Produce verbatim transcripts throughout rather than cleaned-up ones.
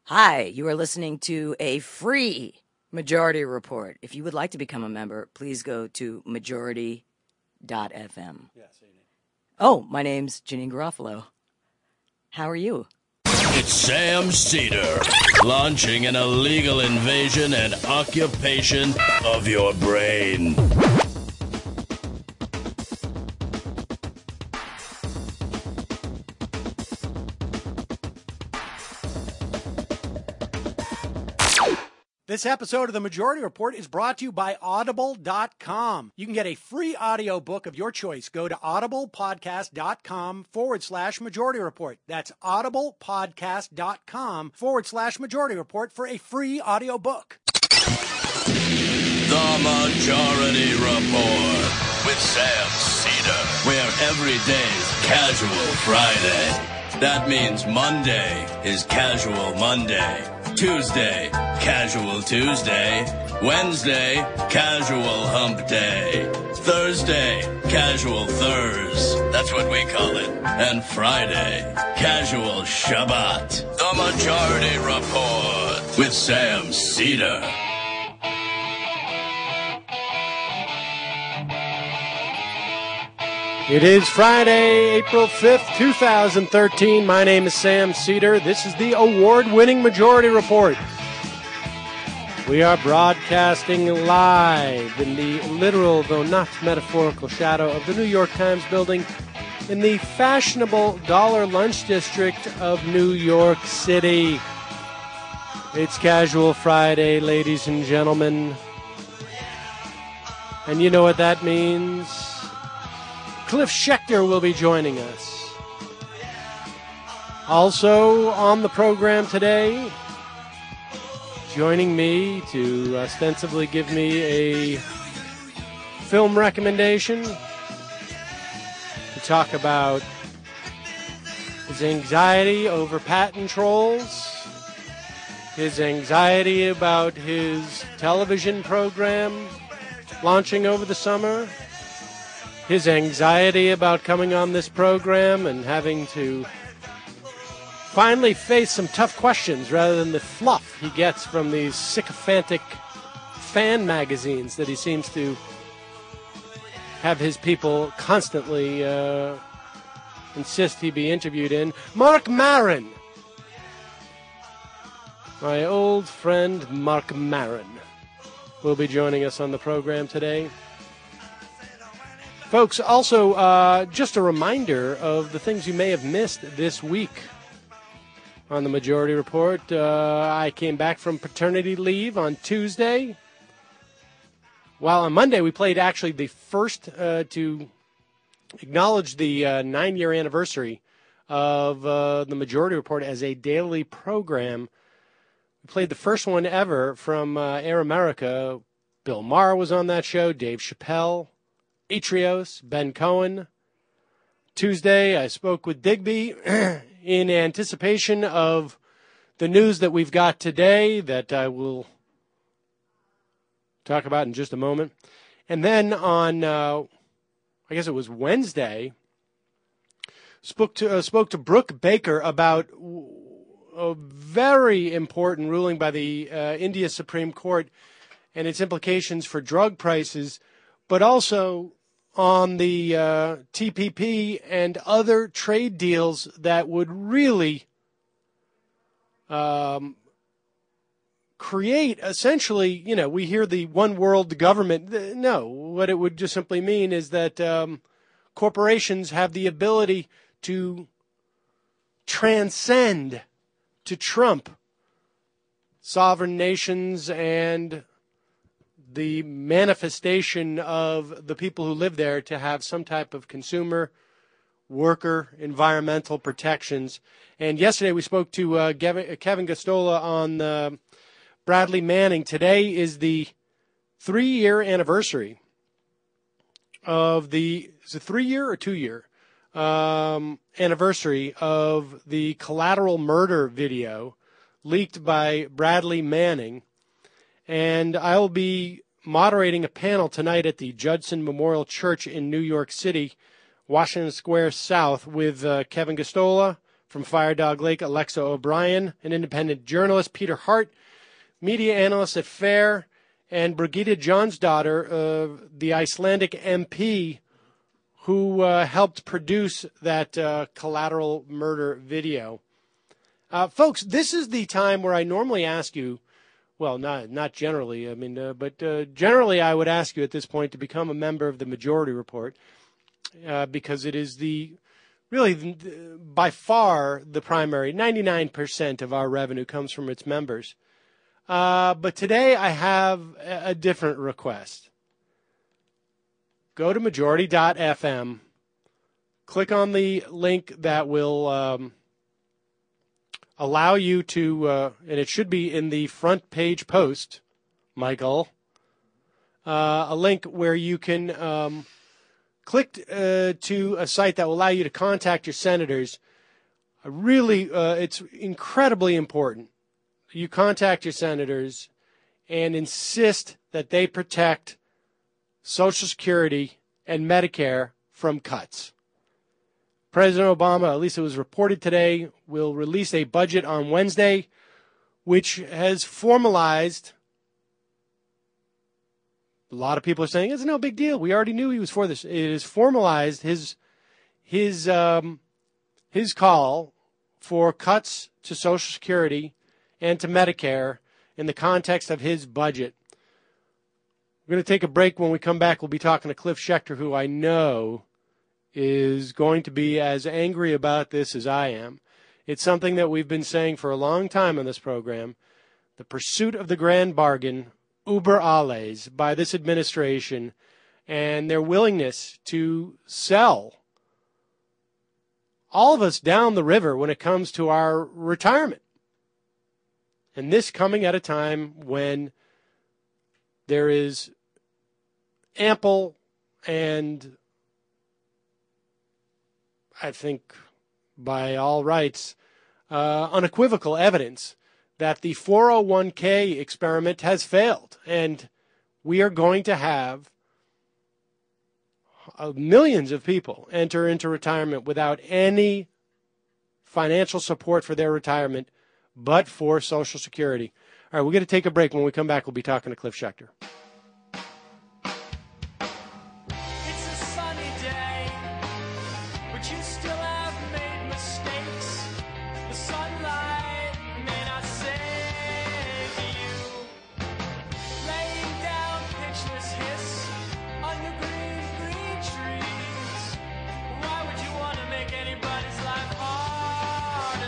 Hi, you are listening to a free Majority Report. If you would like to become a member, please go to majority dot f m. Yeah, say your name. Oh, my name's Janine Garofalo. How are you? It's Sam Cedar, launching an illegal invasion and occupation of your brain. This episode of the Majority Report is brought to you by audible dot com. You can get a free audio book of your choice. Go to audiblepodcast.com forward slash Majority Report. That's audiblepodcast.com forward slash Majority Report for a free audio book. The Majority Report with Sam Cedar, where every day's Casual Friday. That means Monday is Casual Monday. Tuesday, Casual Tuesday. Wednesday, Casual Hump Day. Thursday, Casual Thurs. That's what we call it. And Friday, Casual Shabbat. The Majority Report with Sam Cedar. It is Friday, April fifth, twenty thirteen. My name is Sam Cedar. This is the award-winning Majority Report. We are broadcasting live in the literal, though not metaphorical, shadow of the New York Times building in the fashionable Dollar Lunch District of New York City. It's Casual Friday, ladies and gentlemen. And you know what that means? Cliff Schecter will be joining us. Also on the program today, joining me to ostensibly give me a film recommendation, to talk about his anxiety over patent trolls, his anxiety about his television program launching over the summer, his anxiety about coming on this program and having to finally face some tough questions rather than the fluff he gets from these sycophantic fan magazines that he seems to have his people constantly uh, insist he be interviewed in. Marc Maron. My old friend Marc Maron will be joining us on the program today. Folks, also, uh, just a reminder of the things you may have missed this week on the Majority Report. Uh, I came back from paternity leave on Tuesday. While on Monday, we played actually the first uh, to acknowledge the uh, nine-year anniversary of uh, the Majority Report as a daily program. We played the first one ever from uh, Air America. Bill Maher was on that show, Dave Chappelle, Atrios, Ben Cohen. Tuesday, I spoke with Digby in anticipation of the news that we've got today that I will talk about in just a moment. And then on, uh, I guess it was Wednesday, spoke to uh, spoke to Brooke Baker about a very important ruling by the uh, India Supreme Court and its implications for drug prices, but also on the uh, T P P and other trade deals that would really um, create, essentially, you know, we hear the one world government. No, what it would just simply mean is that um, corporations have the ability to transcend, to trump sovereign nations and the manifestation of the people who live there to have some type of consumer, worker, environmental protections. And yesterday we spoke to uh, Kevin Gosztola on uh, Bradley Manning. Today is the three-year anniversary of the, is it three-year or two-year um, anniversary of the Collateral Murder video leaked by Bradley Manning. And I'll be moderating a panel tonight at the Judson Memorial Church in New York City, Washington Square South, with uh, Kevin Gosztola From Firedog Lake, Alexa O'Brien, an independent journalist, Peter Hart, media analyst at FAIR, and Brigitte Jonsdottir, uh, the Icelandic M P who uh, helped produce that uh, collateral murder video. Uh, folks, this is the time where I normally ask you, well, not not generally, I mean, uh, but uh, generally I would ask you at this point to become a member of the Majority Report uh, because it is the, really, the, by far the primary, ninety-nine percent of our revenue comes from its members. Uh, but today I have a, a different request. Go to majority dot f m, click on the link that will um, allow you to, uh, and it should be in the front page post, Michael, uh, a link where you can um, click uh, to a site that will allow you to contact your senators. Uh, really, uh, it's incredibly important. You contact your senators and insist that they protect Social Security and Medicare from cuts. President Obama, at least it was reported today, will release a budget on Wednesday, which has formalized. A lot of people are saying it's no big deal. We already knew he was for this. It has formalized his his um, his call for cuts to Social Security and to Medicare in the context of his budget. We're going to take a break. When we come back, we'll be talking to Cliff Schecter, who I know is going to be as angry about this as I am. It's something that we've been saying for a long time on this program. The pursuit of the grand bargain, uber alles, by this administration, and their willingness to sell all of us down the river when it comes to our retirement. And this coming at a time when there is ample and, I think, by all rights, uh, unequivocal evidence that the four oh one k experiment has failed. And we are going to have uh, millions of people enter into retirement without any financial support for their retirement but for Social Security. All right, we're going to take a break. When we come back, we'll be talking to Cliff Schecter. It's a sunny day, but you still have made mistakes. The sunlight may not save you. Laying down pitchless hiss on your green, green trees. Why would you want to make anybody's life harder?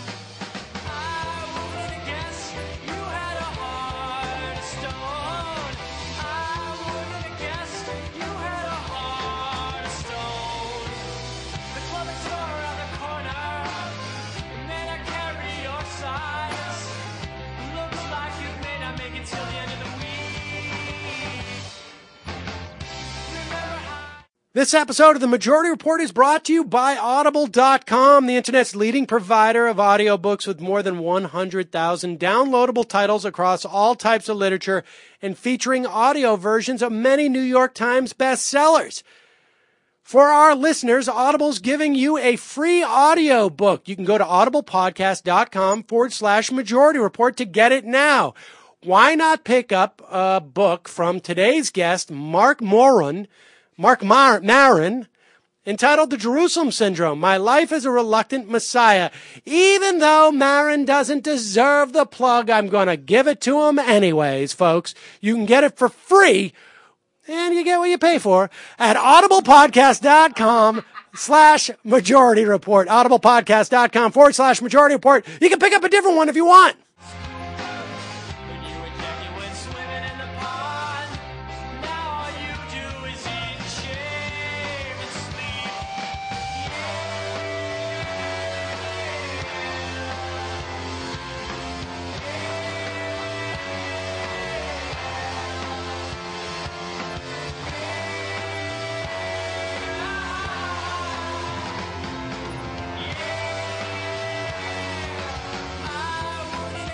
I wouldn't have guessed you had a heart of stone. I wouldn't have guessed you had a heart of stone. The clothing store around the corner may not carry your size. Looks like you may not make it till the end of the week. Remember how This episode of the Majority Report is brought to you by Audible dot com, the internet's leading provider of audiobooks with more than one hundred thousand downloadable titles across all types of literature and featuring audio versions of many New York Times bestsellers. For our listeners, Audible's giving you a free audio book. You can go to audiblepodcast.com forward slash Majority Report to get it now. Why not pick up a book from today's guest, Mark Moran, Mark Mar- Maron, entitled The Jerusalem Syndrome, My Life as a Reluctant Messiah. Even though Maron doesn't deserve the plug, I'm going to give it to him anyways, folks. You can get it for free, and you get what you pay for, at audiblepodcast.com slash Majority Report. Audiblepodcast.com forward slash Majority Report. You can pick up a different one if you want. when you and Jackie went swimming in the pond? Now all you do is eat and shave and sleep. I wouldn't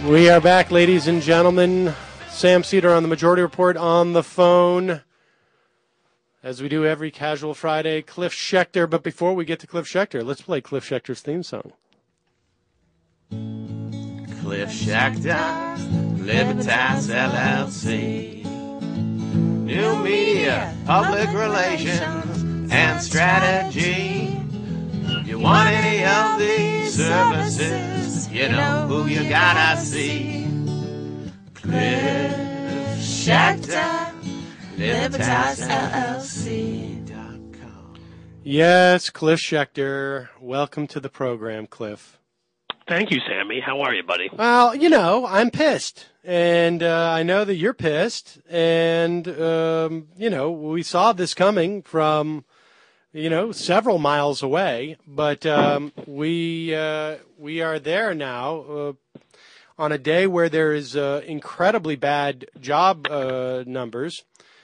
We are back, ladies and gentlemen. Sam Cedar on the Majority Report on the phone. As we do every Casual Friday, Cliff Schechter. But before we get to Cliff Schechter, let's play Cliff Schechter's theme song. Cliff Schechter, Libertas L L C. New media, public relations, and strategy. You want any of these services, you know who you gotta see. Cliff Schechter, Libertas L L C dot com. Yes, Cliff Schechter. Welcome to the program, Cliff. Thank you, Sammy. How are you, buddy? Well, you know, I'm pissed. And uh, I know that you're pissed. And, um, you know, we saw this coming from, you know, several miles away. But um, we uh, we are there now uh, on a day where there is uh, incredibly bad job uh, numbers.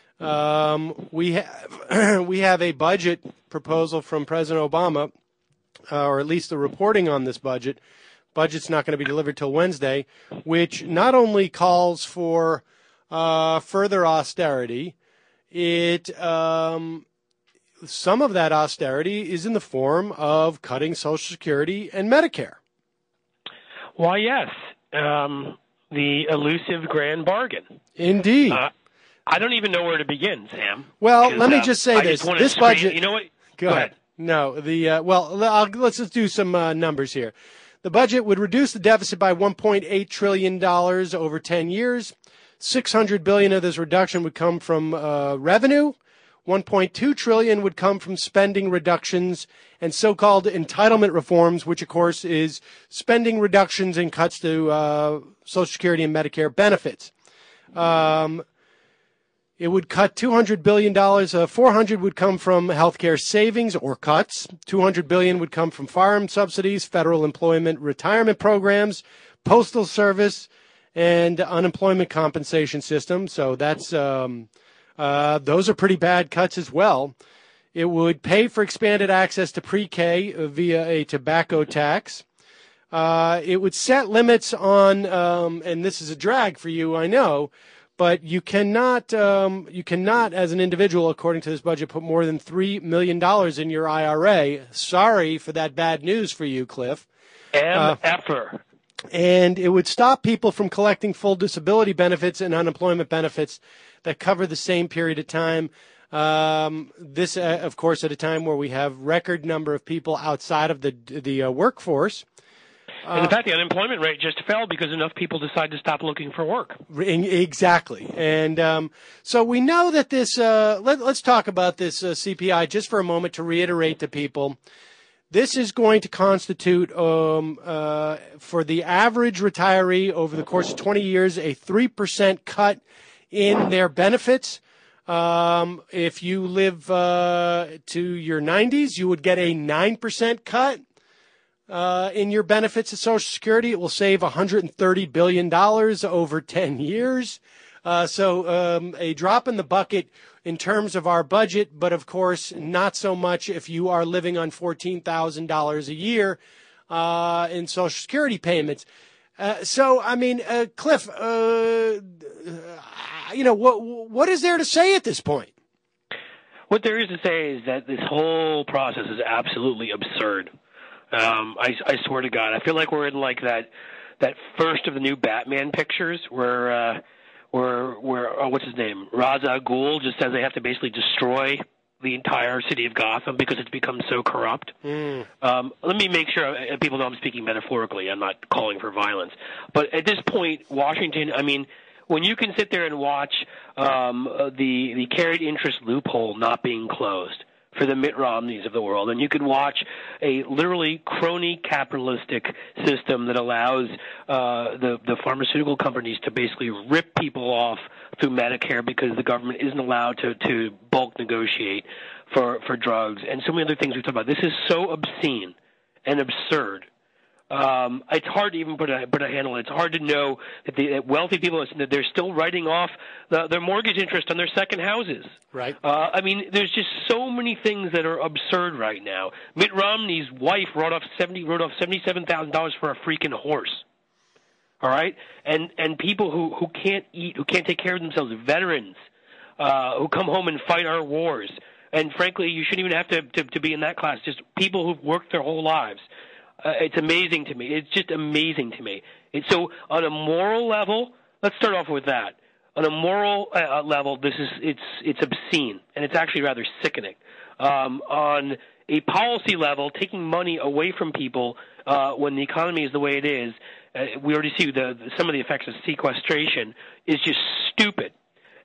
Um, we have we have a budget proposal from President Obama, uh, or at least the reporting on this budget. Budget's not going to be delivered till Wednesday, which not only calls for uh, further austerity, it um, some of that austerity is in the form of cutting Social Security and Medicare. Why, yes, um, the elusive grand bargain. Indeed. Uh, I don't even know where to begin, Sam. Well, because, let me uh, just say I this: just wanna this scream- budget. You know what? Go, Go ahead. ahead. No, the uh, well, I'll, let's just do some uh, numbers here. The budget would reduce the deficit by one point eight trillion dollars over ten years. six hundred billion dollars of this reduction would come from uh, revenue. one point two trillion dollars would come from spending reductions and so-called entitlement reforms, which, of course, is spending reductions and cuts to uh, Social Security and Medicare benefits. Um, It would cut two hundred billion dollars. Uh, four hundred would come from healthcare savings or cuts. two hundred billion dollars would come from farm subsidies, federal employment retirement programs, postal service, and unemployment compensation system. So that's um, uh, those are pretty bad cuts as well. It would pay for expanded access to pre-K via a tobacco tax. Uh, it would set limits on, um, and this is a drag for you, I know, but you cannot, um, you cannot, as an individual, according to this budget, put more than three million dollars in your I R A. Sorry for that bad news for you, Cliff. M F-er. And it would stop people from collecting full disability benefits and unemployment benefits that cover the same period of time. Um, this, uh, of course, at a time where we have record number of people outside of the the uh, workforce. And in fact, the unemployment rate just fell because enough people decided to stop looking for work. Exactly. And um, so we know that this, uh, let, let's talk about this uh, C P I just for a moment to reiterate to people. This is going to constitute, um, uh, for the average retiree over the course of twenty years, a three percent cut in their benefits. Um, if you live uh, to your nineties, you would get a nine percent cut. Uh, in your benefits of Social Security. It will save one hundred thirty billion dollars over ten years. Uh, so um, a drop in the bucket in terms of our budget, but of course not so much if you are living on fourteen thousand dollars a year uh, in Social Security payments. Uh, so, I mean, uh, Cliff, uh, you know, what what is there to say at this point? What there is to say is that this whole process is absolutely absurd. Um, I, I swear to God, I feel like we're in like that that first of the new Batman pictures where uh, where where oh, what's his name, Ra's al Ghul just says they have to basically destroy the entire city of Gotham because it's become so corrupt. Mm. Um, let me make sure uh, people know I'm speaking metaphorically. I'm not calling for violence, but at this point, Washington. I mean, when you can sit there and watch um, the the carried interest loophole not being closed for the Mitt Romneys of the world, and you can watch a literally crony capitalistic system that allows uh, the, the pharmaceutical companies to basically rip people off through Medicare because the government isn't allowed to, to bulk negotiate for, for drugs, and so many other things we talk about. This is so obscene and absurd. Um, it's hard to even put a put a handle on it. It's hard to know that the that wealthy people that they're still writing off the, their mortgage interest on their second houses. Right. Uh, I mean, there's just so many things that are absurd right now. Mitt Romney's wife wrote off seventy wrote off seventy seven thousand dollars for a freaking horse. all right? And and people who, who can't eat, who can't take care of themselves, veterans uh, who come home and fight our wars. And frankly, you shouldn't even have to, to, to be in that class, just people who've worked their whole lives. Uh, it's amazing to me. It's just amazing to me. It's, so on a moral level, let's start off with that. On a moral uh, level, this is it's it's obscene, and it's actually rather sickening. Um, on a policy level, taking money away from people uh, when the economy is the way it is, uh, we already see the, the, some of the effects of sequestration is just stupid.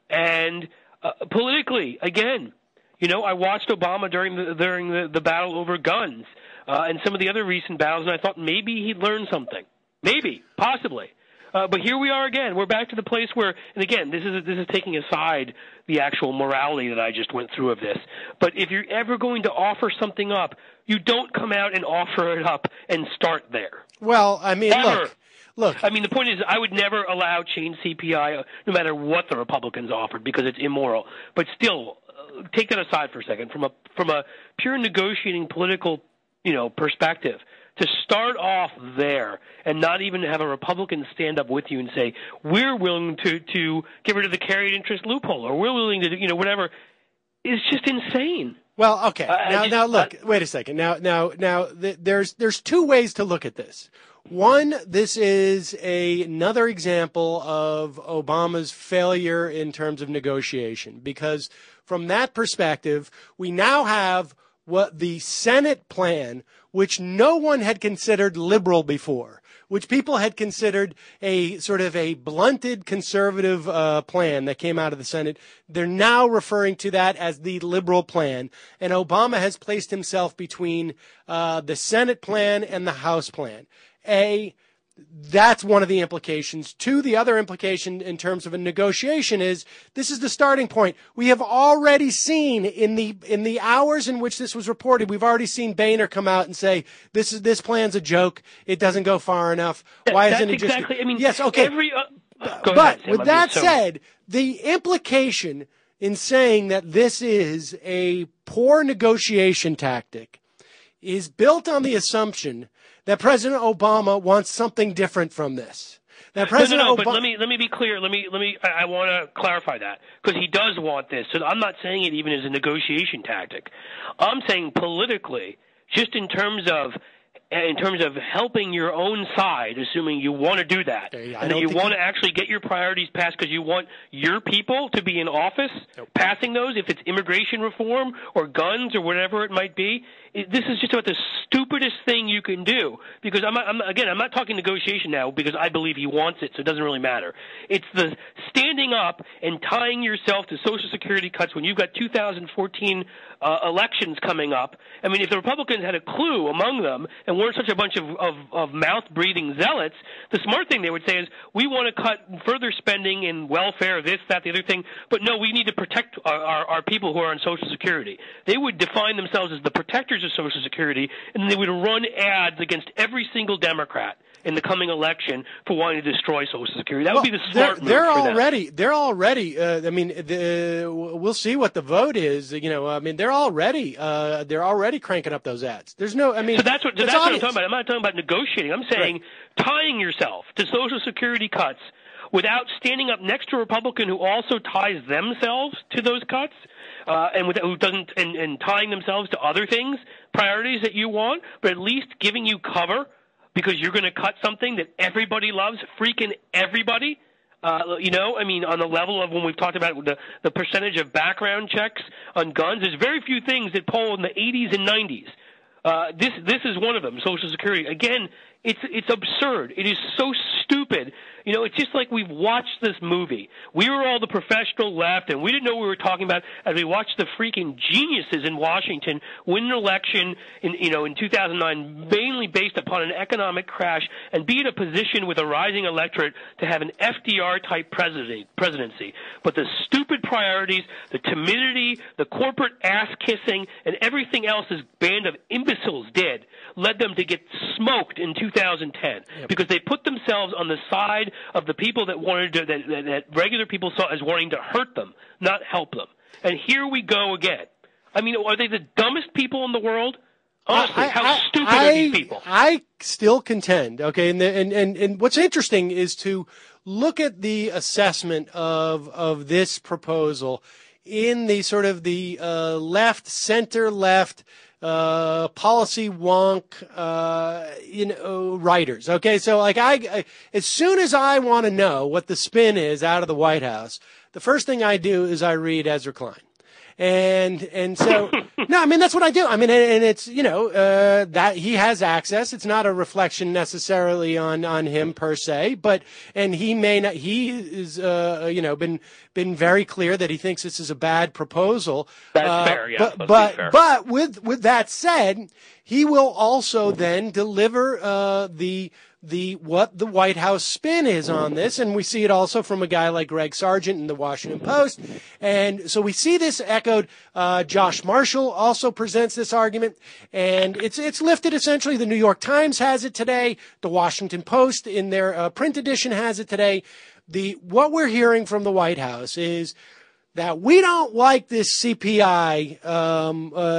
And uh, politically, again, you know, I watched Obama during the during the, the battle over guns uh, and some of the other recent battles, and I thought maybe he'd learn something. Maybe, possibly. Uh, but here we are again. We're back to the place where, and again, this is this is taking aside the actual morality that I just went through of this. But if you're ever going to offer something up, you don't come out and offer it up and start there. Well, I mean, Ever. look, look. I mean, the point is, I would never allow change C P I, uh, no matter what the Republicans offered, because it's immoral. But still, uh, take that aside for a second. From a from a pure negotiating political, you know, perspective, to start off there and not even have a Republican stand up with you and say, we're willing to, to get rid of the carried interest loophole, or we're willing to, you know, whatever, is just insane. Well, okay. Uh, now, just, now look, uh, wait a second. Now, now, now, th- there's, there's two ways to look at this. One, this is a, another example of Obama's failure in terms of negotiation, because from that perspective, we now have what the Senate plan, which no one had considered liberal before, which people had considered a sort of a blunted conservative uh, plan that came out of the Senate. They're now referring to that as the liberal plan. And Obama has placed himself between uh, the Senate plan and the House plan. A, that's one of the implications. Two, the other implication in terms of a negotiation is this is the starting point. We have already seen in the in the hours in which this was reported, we've already seen Boehner come out and say this is this plan's a joke. It doesn't go far enough. Why That's isn't it just? exactly. I mean, yes, okay. Every, uh, go but ahead, Sam. with I mean, that so- said, the implication in saying that this is a poor negotiation tactic is built on the assumption that President Obama wants something different from this. That President no, no, no, Obama. but let me let me be clear. Let me let me. I, I want to clarify that because he does want this. So I'm not saying it even as a negotiation tactic. I'm saying politically, just in terms of in terms of helping your own side, assuming you want to do that, I and that don't you think want you- to actually get your priorities passed because you want your people to be in office, Nope. passing those, if it's immigration reform or guns or whatever it might be. It, this is just about the stupidest thing you can do. Because I'm, not, I'm again, I'm not talking negotiation now because I believe he wants it, so it doesn't really matter. It's the standing up and tying yourself to Social Security cuts when you've got two thousand fourteen uh, elections coming up. I mean, if the Republicans had a clue among them and weren't such a bunch of, of, of mouth-breathing zealots, the smart thing they would say is, we want to cut further spending in welfare, this, that, the other thing, but no, we need to protect our, our, our people who are on Social Security. They would define themselves as the protectors of Social Security, and they would run ads against every single Democrat in the coming election for wanting to destroy Social Security. That would be the smart they're, they're move for them. already, they're already, uh, I mean, the, we'll see what the vote is, you know, I mean, they're already, uh, they're already cranking up those ads. There's no, I mean, So that's what, so it's that's what I'm obvious. talking about. I'm not talking about negotiating. I'm saying tying yourself to Social Security cuts without standing up next to a Republican who also ties themselves to those cuts, uh, and with, who doesn't, and, and tying themselves to other things, priorities that you want, but at least giving you cover because you're going to cut something that everybody loves, freaking everybody. Uh, you know, I mean, on the level of when we've talked about the, the percentage of background checks on guns, there's very few things that poll in the eighties and nineties. Uh, this this is one of them, Social Security. Again, it's it's absurd. It is so stupid. You know, it's just like we've watched this movie. We were all the professional left, and we didn't know what we were talking about as we watched the freaking geniuses in Washington win an election in you know in two thousand nine, mainly based upon an economic crash, and be in a position with a rising electorate to have an F D R-type presidency. presidency. But the stupid priorities, the timidity, the corporate ass-kissing, and everything else this band of imbeciles did led them to get smoked in two thousand ten yep. because they put themselves on the side of the people that wanted to, that, that, that regular people saw as wanting to hurt them, not help them. And here we go again. I mean, are they the dumbest people in the world? Honestly, I, how I, stupid I, are these people? I still contend, okay, and, the, and and and what's interesting is to look at the assessment of of this proposal in the sort of the uh, left, center left, uh, policy wonk, uh, you know, writers. Okay, so like I, I as soon as I want to know what the spin is out of the White House, the first thing I do is I read Ezra Klein. And, and so, no, I mean, that's what I do. I mean, and, and it's, you know, uh, that he has access. It's not a reflection necessarily on, on him per se, but, and he may not, he is, uh, you know, been, been very clear that he thinks this is a bad proposal. That's uh, fair, yeah. But, Let's but, be fair. but with, with that said, he will also then deliver, uh, the, the what the White House spin is on this, and we see it also from a guy like Greg Sargent in the Washington Post, and so we see this echoed. Uh, Josh Marshall also presents this argument, and it's it's lifted essentially. The New York Times has it today. The Washington Post in their uh, print edition has it today. The what we're hearing from the White House is that we don't like this C P I, um, uh,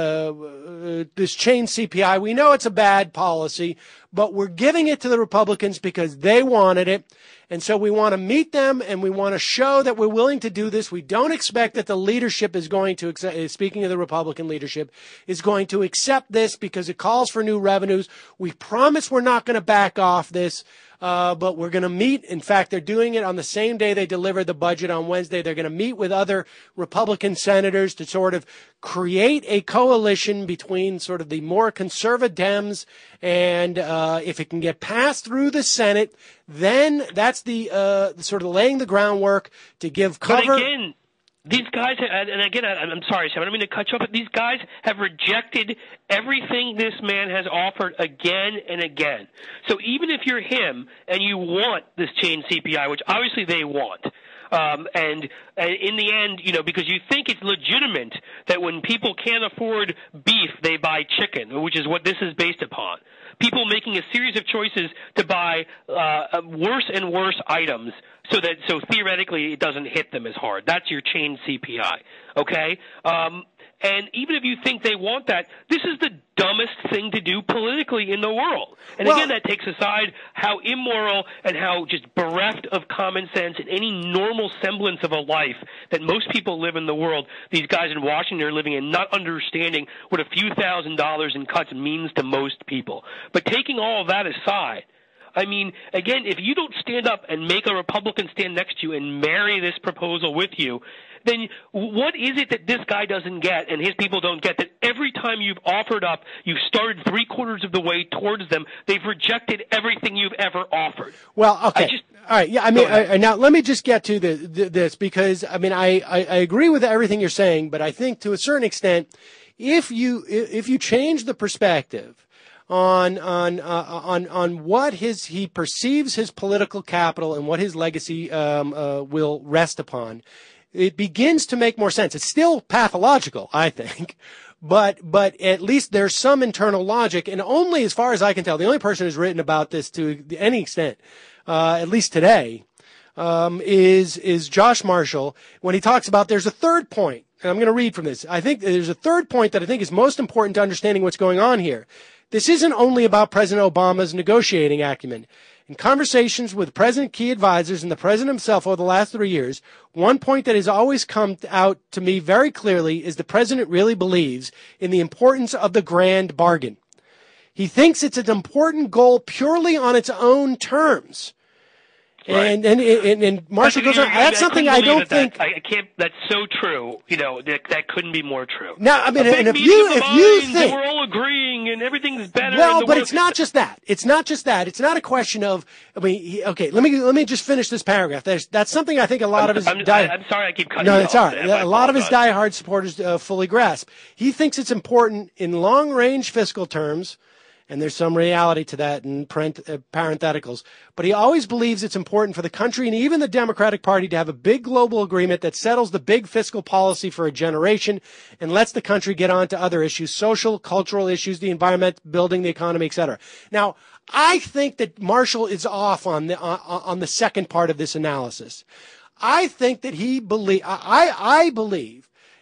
uh, this chain C P I. We know it's a bad policy, but we're giving it to the Republicans because they wanted it. And so we want to meet them and we want to show that we're willing to do this. We don't expect that the leadership is going to, accept, speaking of the Republican leadership, is going to accept this because it calls for new revenues. We promise we're not going to back off this. Uh, but we're going to meet. In fact, they're doing it on the same day they delivered the budget on Wednesday. They're going to meet with other Republican senators to sort of create a coalition between sort of the more conservative Dems. And uh, if it can get passed through the Senate, then that's the uh, sort of laying the groundwork to give cover. But again, these guys, and again, I'm sorry, Sam, I don't mean to cut you off, but these guys have rejected everything this man has offered again and again. So even if you're him and you want this chain C P I, which obviously they want, um, and, and in the end, you know, because you think it's legitimate that when people can't afford beef, they buy chicken, which is what this is based upon. People making a series of choices to buy uh, worse and worse items so that so theoretically it doesn't hit them as hard. That's your chain C P I, okay? Um, and even if you think they want that, this is the dumbest thing to do politically in the world. And well, again, that takes aside how immoral and how just bereft of common sense and any normal semblance of a life that most people live in the world. These guys in Washington are living in, not understanding what a few thousand dollars in cuts means to most people. But taking all of that aside, I mean, again, if you don't stand up and make a Republican stand next to you and marry this proposal with you, then what is it that this guy doesn't get and his people don't get, that every time you've offered up, you've started three quarters of the way towards them, they've rejected everything you've ever offered? Well, okay. I just, All right. Yeah. I mean, I, now let me just get to the, the, this because, I mean, I, I, I agree with everything you're saying, but I think to a certain extent, if you, if you change the perspective on on uh, on on what his he perceives his political capital and what his legacy um, uh, will rest upon, it begins to make more sense. It's still pathological, I think, but but at least there's some internal logic. And only, as far as I can tell, the only person who's written about this to any extent, uh, at least today, um, is is Josh Marshall when he talks about there's a third point. And I'm going to read from this. I think there's a third point that I think is most important to understanding what's going on here. This isn't only about President Obama's negotiating acumen. In conversations with President key advisors and the President himself over the last three years, one point that has always come out to me very clearly is the President really believes in the importance of the grand bargain. He thinks it's an important goal purely on its own terms. Right. And, and, and, and Marshall goes on, that's I something I don't that, think. That, I can't, that's so true. You know, that, that couldn't be more true. Now, I mean, a and if big you, meeting of if you minds, think. and we're all agreeing and everything's better. Well, in the but world. it's not just that. It's not just that. It's not a question of, I mean, he, okay, let me, let me just finish this paragraph. There's, that's something I think a lot I'm, of his. I'm, di- I'm sorry I keep cutting No, you it's off. all right. I A lot of his apologize. diehard supporters uh, fully grasp. He thinks it's important in long range fiscal terms. And there's some reality to that in parent, uh, parentheticals. But he always believes it's important for the country and even the Democratic Party to have a big global agreement that settles the big fiscal policy for a generation and lets the country get on to other issues, social, cultural issues, the environment, building the economy, et cetera. Now, I think that Marshall is off on the, uh, on the second part of this analysis. I think that he believe, I, I believe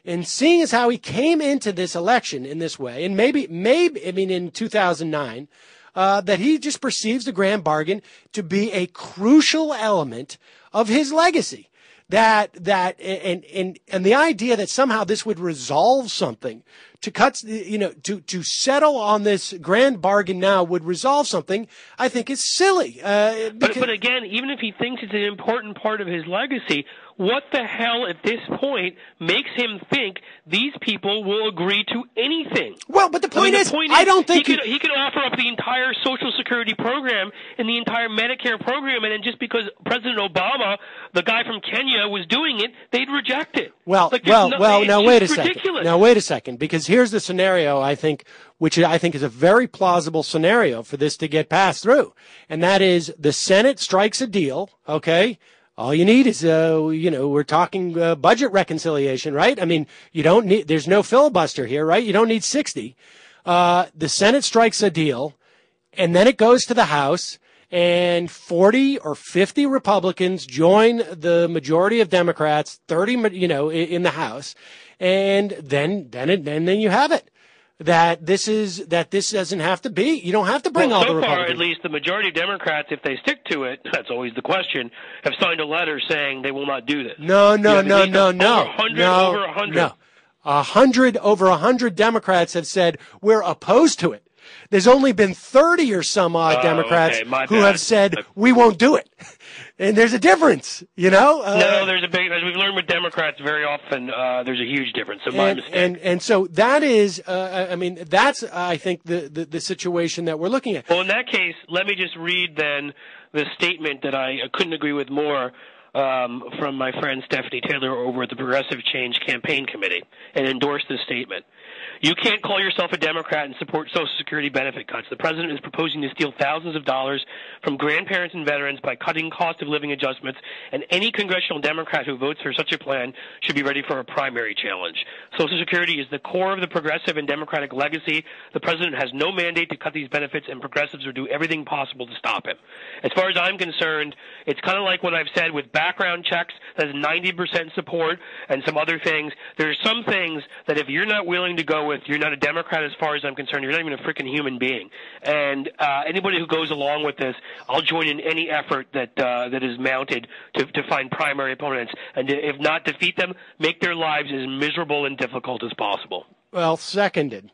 And seeing as how he came into this election in this way, and maybe, maybe, I mean, in two thousand nine, uh, that he just perceives the grand bargain to be a crucial element of his legacy. That, that, and, and, and the idea that somehow this would resolve something, to cut, you know, to, to settle on this grand bargain now would resolve something, I think is silly. Uh, but, but again, even if he thinks it's an important part of his legacy, what the hell at this point makes him think these people will agree to anything? Well, but the point, I mean, is, the point I is, don't think he could, he could offer up the entire Social Security program and the entire Medicare program, and then just because President Obama, the guy from Kenya, was doing it, they'd reject it. Well, like, well, no, well. Now wait a second. Ridiculous. Now wait a second, because here's the scenario I think, which I think is a very plausible scenario for this to get passed through, and that is the Senate strikes a deal. Okay. All you need is, uh, you know, we're talking uh, budget reconciliation, right? I mean, you don't need, there's no filibuster here, right? You don't need sixty. Uh, the Senate strikes a deal, and then it goes to the House, and forty or fifty Republicans join the majority of Democrats, thirty, you know, in the House, and then, then it, and then you have it. That this is, that this doesn't have to be, you don't have to bring well, all so the Republicans. So far, at least the majority of Democrats, if they stick to it, that's always the question, have signed a letter saying they will not do this. No, no, no, no, no. Over one hundred, no, over one hundred. No. A hundred, over a hundred Democrats have said we're opposed to it. There's only been thirty or some odd oh, Democrats okay, who bad. have said we won't do it. And there's a difference, you know? Uh, no, there's a big, as we've learned with Democrats very often, uh, there's a huge difference. So my and, mistake. And, and so that is, uh, I mean, that's, I think, the, the, the situation that we're looking at. Well, in that case, let me just read then the statement that I couldn't agree with more um, from my friend Stephanie Taylor over at the Progressive Change Campaign Committee and endorse this statement. You can't call yourself a Democrat and support Social Security benefit cuts. The president is proposing to steal thousands of dollars from grandparents and veterans by cutting cost of living adjustments, and any congressional Democrat who votes for such a plan should be ready for a primary challenge. Social Security is the core of the progressive and Democratic legacy. The president has no mandate to cut these benefits, and progressives will do everything possible to stop him. As far as I'm concerned, it's kind of like what I've said with background checks. That's ninety percent support and some other things. There are some things that if you're not willing to go with, you're not a Democrat as far as I'm concerned. You're not even a freaking human being. And uh, anybody who goes along with this, I'll join in any effort that uh, that is mounted to, to find primary opponents. And if not defeat them, make their lives as miserable and difficult as possible. Well, seconded.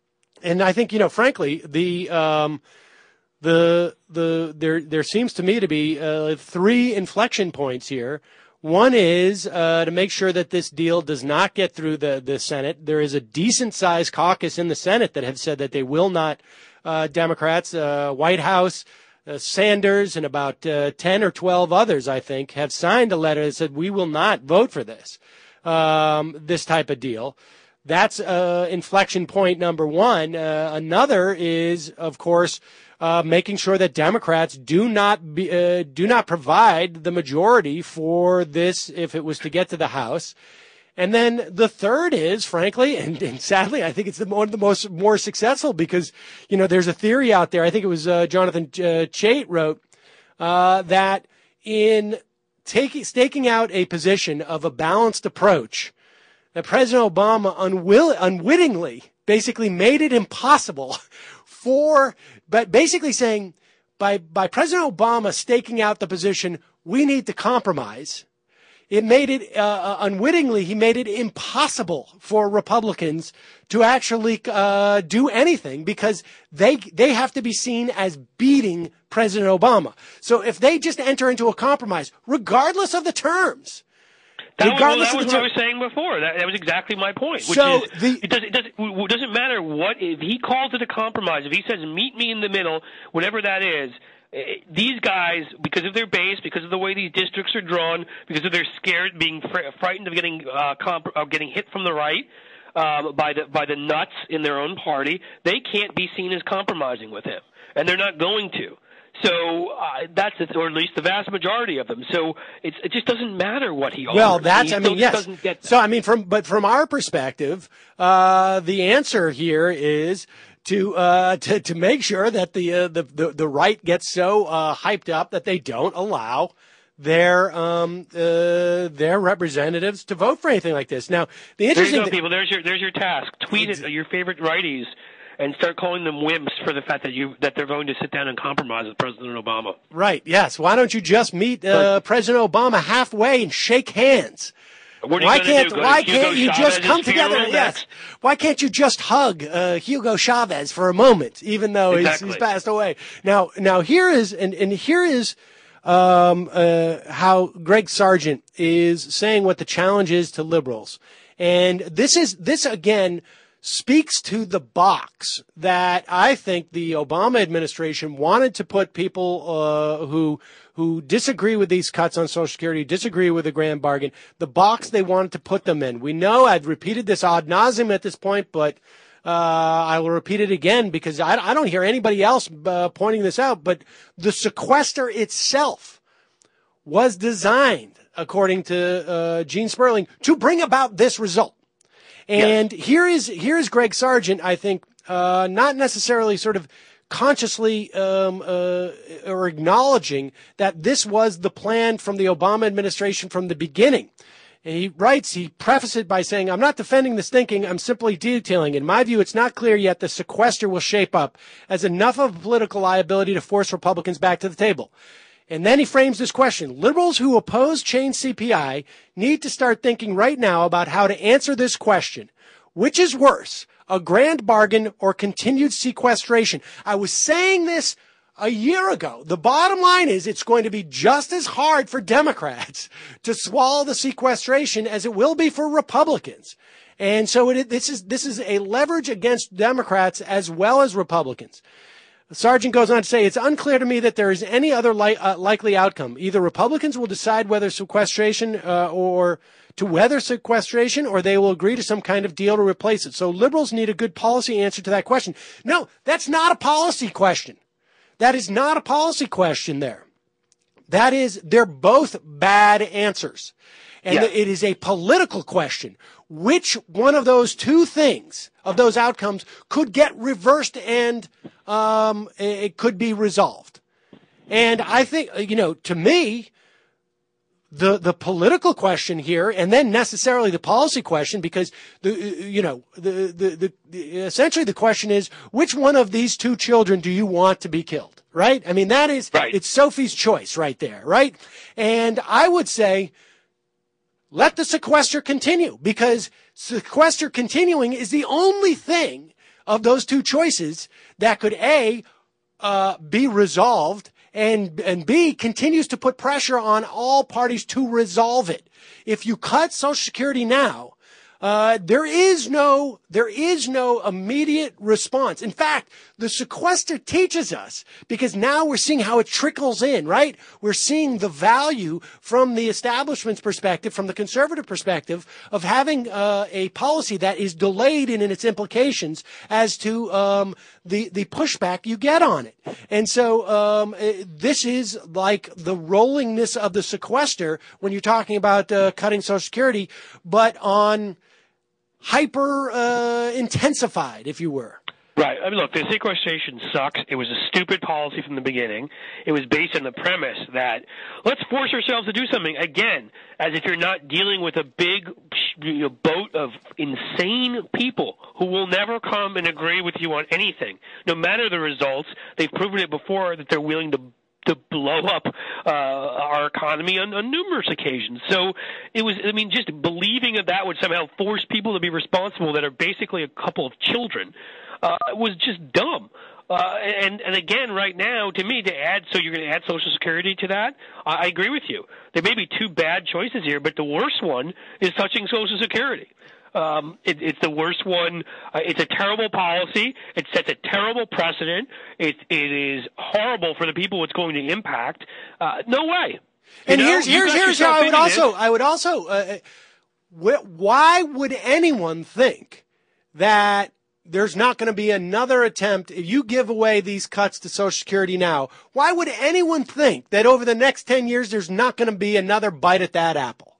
And I think, you know, frankly, the um, the the there there seems to me to be uh, three inflection points here. One is uh, to make sure that this deal does not get through the, the Senate. There is a decent-sized caucus in the Senate that have said that they will not, uh, Democrats, uh, White House, uh, Sanders, and about uh, ten or twelve others, I think, have signed a letter that said we will not vote for this, um, this type of deal. That's uh, inflection point number one. Uh, another is, of course, Uh, making sure that Democrats do not be, uh, do not provide the majority for this if it was to get to the House. And then the third is, frankly, and, and sadly, I think it's the, one of the most more successful because, you know, there's a theory out there. I think it was uh, Jonathan uh, Chait wrote uh, that in taking staking out a position of a balanced approach, that President Obama unwill- unwittingly basically made it impossible for, but basically saying by, by President Obama staking out the position, we need to compromise. It made it, uh, unwittingly, he made it impossible for Republicans to actually, uh, do anything because they, they have to be seen as beating President Obama. So if they just enter into a compromise, regardless of the terms, That was, well, that was what I was saying before. That, that was exactly my point. Which so is, the, it, does, it, does, it doesn't matter what, if he calls it a compromise, if he says meet me in the middle, whatever that is, these guys, because of their base, because of the way these districts are drawn, because of their scared, being fr- frightened of getting uh, comp- of getting hit from the right um, by the by the nuts in their own party, they can't be seen as compromising with him, and they're not going to. So uh, that's it, or at least the vast majority of them. So it's, it just doesn't matter what he offers. Well, that's he I mean yes. Doesn't get that. So I mean from but from our perspective, uh, the answer here is to uh, to to make sure that the uh, the, the the right gets so uh, hyped up that they don't allow their um, uh, their representatives to vote for anything like this. Now, the There interesting you go, thi- people. There's your there's your task. Tweet it, your favorite righties, and start calling them wimps for the fact that you that they're going to sit down and compromise with President Obama. right? Yes. Why don't you just meet uh, President Obama halfway and shake hands? What are you Why gonna can't do? Go Why to Hugo can't you just Chavez's come together? funeral Yes. next? Why can't you just hug uh, Hugo Chavez for a moment, even though he's, Exactly. he's passed away? Now, now here is and and here is um, uh, how Greg Sargent is saying what the challenge is to liberals, and this is this again speaks to the box that I think the Obama administration wanted to put people uh, who who disagree with these cuts on Social Security, disagree with the grand bargain, the box they wanted to put them in. We know I've repeated this ad nauseum at this point, but uh, I will repeat it again because I, I don't hear anybody else uh, pointing this out. But the sequester itself was designed, according to uh, Gene Sperling, to bring about this result. And yes. here is here is Greg Sargent, I think, uh, not necessarily sort of consciously um, uh, or acknowledging that this was the plan from the Obama administration from the beginning. And he writes, he prefaces it by saying, I'm not defending this thinking, I'm simply detailing. In my view, it's not clear yet the sequester will shape up as enough of a political liability to force Republicans back to the table. And then he frames this question. Liberals who oppose change C P I need to start thinking right now about how to answer this question. Which is worse, a grand bargain or continued sequestration? I was saying this a year ago. The bottom line is it's going to be just as hard for Democrats to swallow the sequestration as it will be for Republicans. And so it, this is this is a leverage against Democrats as well as Republicans. Sargent goes on to say, it's unclear to me that there is any other li- uh, likely outcome. Either Republicans will decide whether sequestration uh, or to whether sequestration, or they will agree to some kind of deal to replace it. So liberals need a good policy answer to that question. No, that's not a policy question. That is not a policy question there. That is, they're both bad answers. And Yeah. it is a political question. Which one of those two things, of those outcomes, could get reversed and um, it could be resolved? And I think, you know, to me, the the political question here, and then necessarily the policy question, because the you know the the, the essentially the question is, which one of these two children do you want to be killed? Right? I mean, that is Right. It's Sophie's choice right there, right? And I would say, let the sequester continue, because sequester continuing is the only thing of those two choices that could A, uh, be resolved, and, and B, continues to put pressure on all parties to resolve it. If you cut Social Security now, uh, there is no, there is no immediate response. In fact, the sequester teaches us, because now we're seeing how it trickles in, right? We're seeing the value from the establishment's perspective, from the conservative perspective, of having uh, a policy that is delayed in, in its implications as to um, the the pushback you get on it. And so um, eh, this is like the rollingness of the sequester when you're talking about uh, cutting Social Security, but on hyper uh, intensified, if you were. Right. I mean, look, the sequestration sucks. It was a stupid policy from the beginning. It was based on the premise that let's force ourselves to do something, again, as if you're not dealing with a big you know, boat of insane people who will never come and agree with you on anything. No matter the results, they've proven it before that they're willing to to blow up uh, our economy on, on numerous occasions. So it was, I mean, just believing that that would somehow force people to be responsible that are basically a couple of children uh, was just dumb. Uh, and, and again, right now, to me, to add, so you're going to add Social Security to that, I, I agree with you. There may be two bad choices here, but the worst one is touching Social Security. Um, it, it's the worst one. Uh, it's a terrible policy. It sets a terrible precedent. It, it is horrible for the people it's going to impact. Uh, no way. You And know, here's you here's got here's how yourself I would into also this. I would also uh, wh- why would anyone think that there's not going to be another attempt if you give away these cuts to Social Security now? Why would anyone think that over the next ten years there's not going to be another bite at that apple?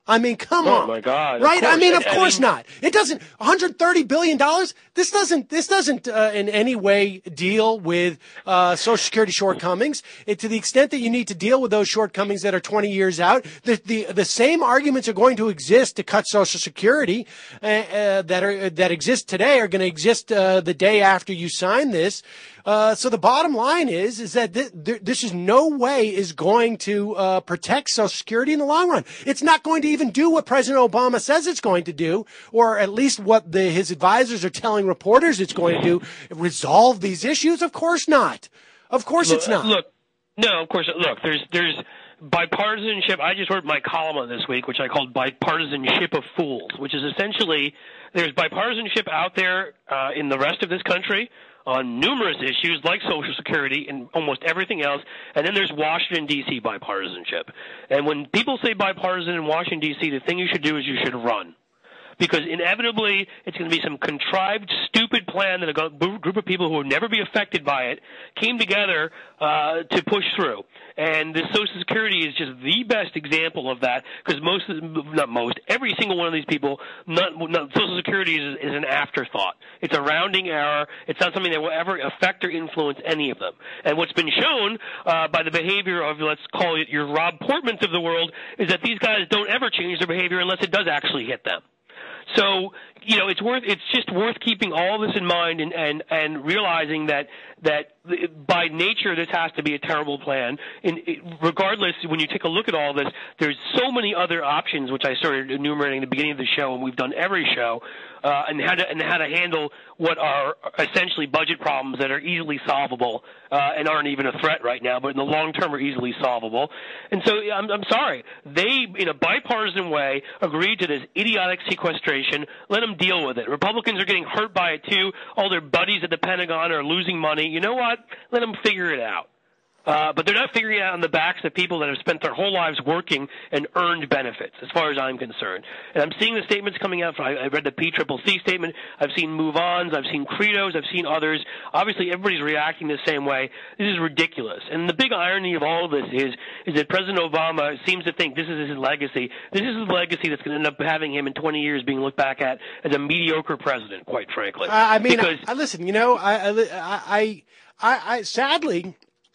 I mean, come oh on. my God. Right? I mean, of I course mean, not. It doesn't, one hundred thirty billion dollars, this doesn't, this doesn't uh, in any way deal with uh, Social Security shortcomings. It, to the extent that you need to deal with those shortcomings that are twenty years out, the, the, the same arguments are going to exist to cut Social Security uh, uh, that are, that exist today are going to exist uh, the day after you sign this. Uh, so the bottom line is, is that th- th- this is no way is going to uh, protect Social Security in the long run. It's not going to even do what President Obama says it's going to do, or at least what the, his advisors are telling reporters it's going to do, resolve these issues. Of course not. Of course look, it's not. Look, no, of course. Look, there's there's bipartisanship. I just wrote my column on this week, which I called "Bipartisanship of Fools," which is essentially there's bipartisanship out there uh, in the rest of this country on numerous issues like Social Security and almost everything else, and then there's Washington, D C bipartisanship. And when people say bipartisan in Washington, D C, the thing you should do is you should run. Because inevitably it's going to be some contrived, stupid plan that a group of people who will never be affected by it came together uh, to push through. And the Social Security is just the best example of that, because most, not most, every single one of these people, not, not, Social Security is, is an afterthought. It's a rounding error. It's not something that will ever affect or influence any of them. And what's been shown uh, by the behavior of, let's call it your Rob Portmans of the world, is that these guys don't ever change their behavior unless it does actually hit them. So, you know, it's worth, it's just worth keeping all this in mind and, and, and realizing that, that by nature this has to be a terrible plan. And regardless, when you take a look at all this, there's so many other options, which I started enumerating at the beginning of the show, and we've done every show, uh, and how to, and how to handle what are essentially budget problems that are easily solvable, uh, and aren't even a threat right now, but in the long term are easily solvable. And so I'm, I'm sorry. They, in a bipartisan way, agreed to this idiotic sequestration. Let them deal with it. Republicans are getting hurt by it too. All their buddies at the Pentagon are losing money. You know what? Let them figure it out. Uh, but they're not figuring it out on the backs of people that have spent their whole lives working and earned benefits, as far as I'm concerned. And I'm seeing the statements coming out. I, I read the P C C C statement. I've seen move-ons. I've seen credos. I've seen others. Obviously, everybody's reacting the same way. This is ridiculous. And the big irony of all of this is, is that President Obama seems to think this is his legacy. This is his legacy that's going to end up having him in twenty years being looked back at as a mediocre president, quite frankly. Uh, I mean, because, I, I listen, you know, I, I, I, I, I sadly,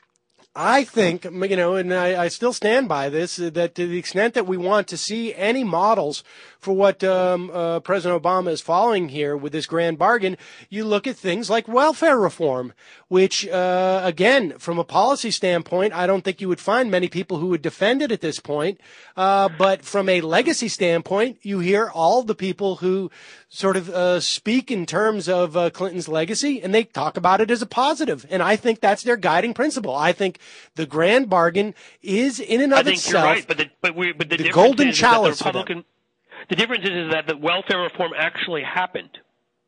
I think, you know, and I, I still stand by this, that to the extent that we want to see any models for what um, uh, President Obama is following here with this grand bargain, you look at things like welfare reform, which, uh, again, from a policy standpoint, I don't think you would find many people who would defend it at this point. Uh, but from a legacy standpoint, you hear all the people who sort of uh, speak in terms of uh, Clinton's legacy, and they talk about it as a positive. And I think that's their guiding principle. I think the grand bargain is in and of I think itself you're right, but the, but we, but the, the difference golden is, chalice. Is that the Republican, the difference is, is that the welfare reform actually happened.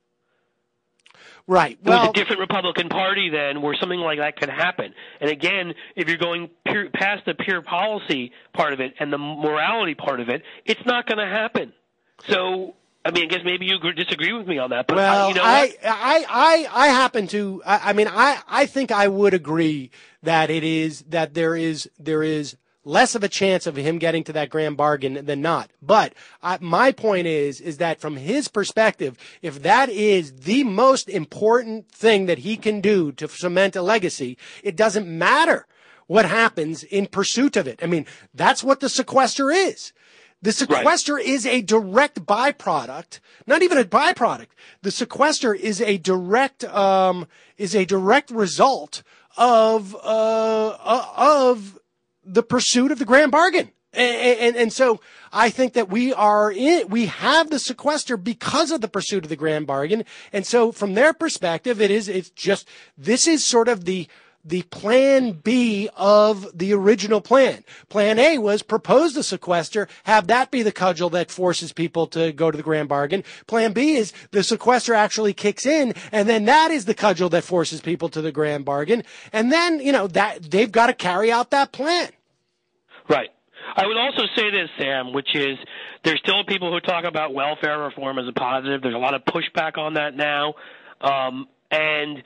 Right. It Well, was a different Republican Party then where something like that could happen. And again, if you're going pure, past the pure policy part of it and the morality part of it, it's not going to happen. So, I mean, I guess maybe you disagree with me on that. But well, I, you know I, what? I, I, I happen to, I, I mean, I, I think I would agree that it is, that there is, there is less of a chance of him getting to that grand bargain than not. But I, my point is, is that from his perspective, if that is the most important thing that he can do to cement a legacy, it doesn't matter what happens in pursuit of it. I mean, that's what the sequester is. The sequester right. is a direct byproduct, not even a byproduct. The sequester is a direct, um, is a direct result of, uh, of the pursuit of the grand bargain. And, and, and so I think that we are in, we have the sequester because of the pursuit of the grand bargain. And so from their perspective, it is, it's just, this is sort of the, the plan B of the original plan. Plan A was propose the sequester, have that be the cudgel that forces people to go to the grand bargain. Plan B is the sequester actually kicks in, and then that is the cudgel that forces people to the grand bargain. And then, you know, that they've got to carry out that plan. Right. I would also say this, Sam, which is there's still people who talk about welfare reform as a positive. There's a lot of pushback on that now. Um, and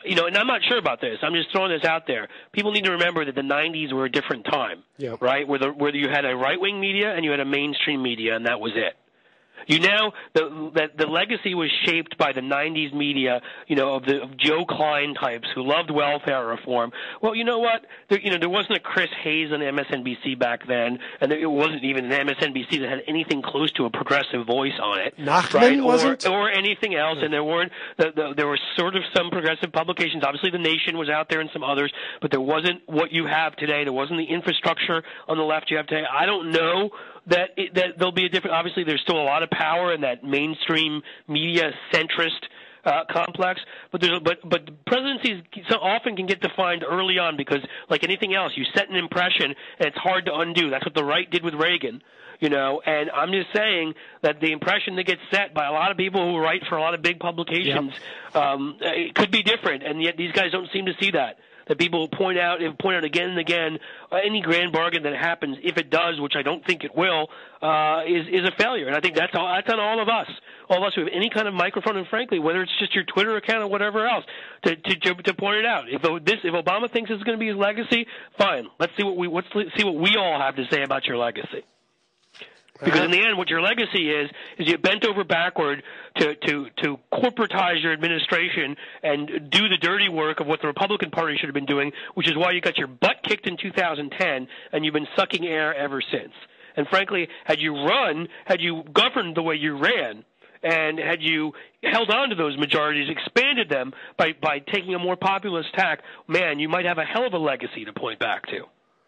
you know, and I'm not sure about this. I'm just throwing this out there. People need to remember that the nineties were a different time, yeah. right? Where, the, where you had a right-wing media and you had a mainstream media, and that was it. You now the, the the legacy was shaped by the nineties media, you know, of the of Joe Klein types who loved welfare reform. Well, you know what? There, you know, there wasn't a Chris Hayes on M S N B C back then, and there, it wasn't even an M S N B C that had anything close to a progressive voice on it. Nachman right? wasn't, or, or anything else. And there weren't. The, the, there were sort of some progressive publications. Obviously, The Nation was out there, and some others, but there wasn't what you have today. There wasn't the infrastructure on the left you have today. I don't know. That it, that there'll be a different. Obviously, there's still a lot of power in that mainstream media centrist uh, complex, but there's but but presidencies so often can get defined early on because, like anything else, you set an impression and it's hard to undo. That's what the right did with Reagan, you know. And I'm just saying that the impression that gets set by a lot of people who write for a lot of big publications yep. um, it could be different, and yet these guys don't seem to see that. That people point out, point out again and again, uh, any grand bargain that happens, if it does, which I don't think it will, uh, is is a failure. And I think that's all, that's on all of us, all of us who have any kind of microphone, and frankly, whether it's just your Twitter account or whatever else, to to to, to point it out. If this, if Obama thinks this is going to be his legacy, fine. Let's see what we let's see what we all have to say about your legacy. Because in the end, what your legacy is, is you bent over backward to, to, to corporatize your administration and do the dirty work of what the Republican Party should have been doing, which is why you got your butt kicked in two thousand ten, and you've been sucking air ever since. And frankly, had you run, had you governed the way you ran, and had you held on to those majorities, expanded them by, by taking a more populist tack, man, you might have a hell of a legacy to point back to.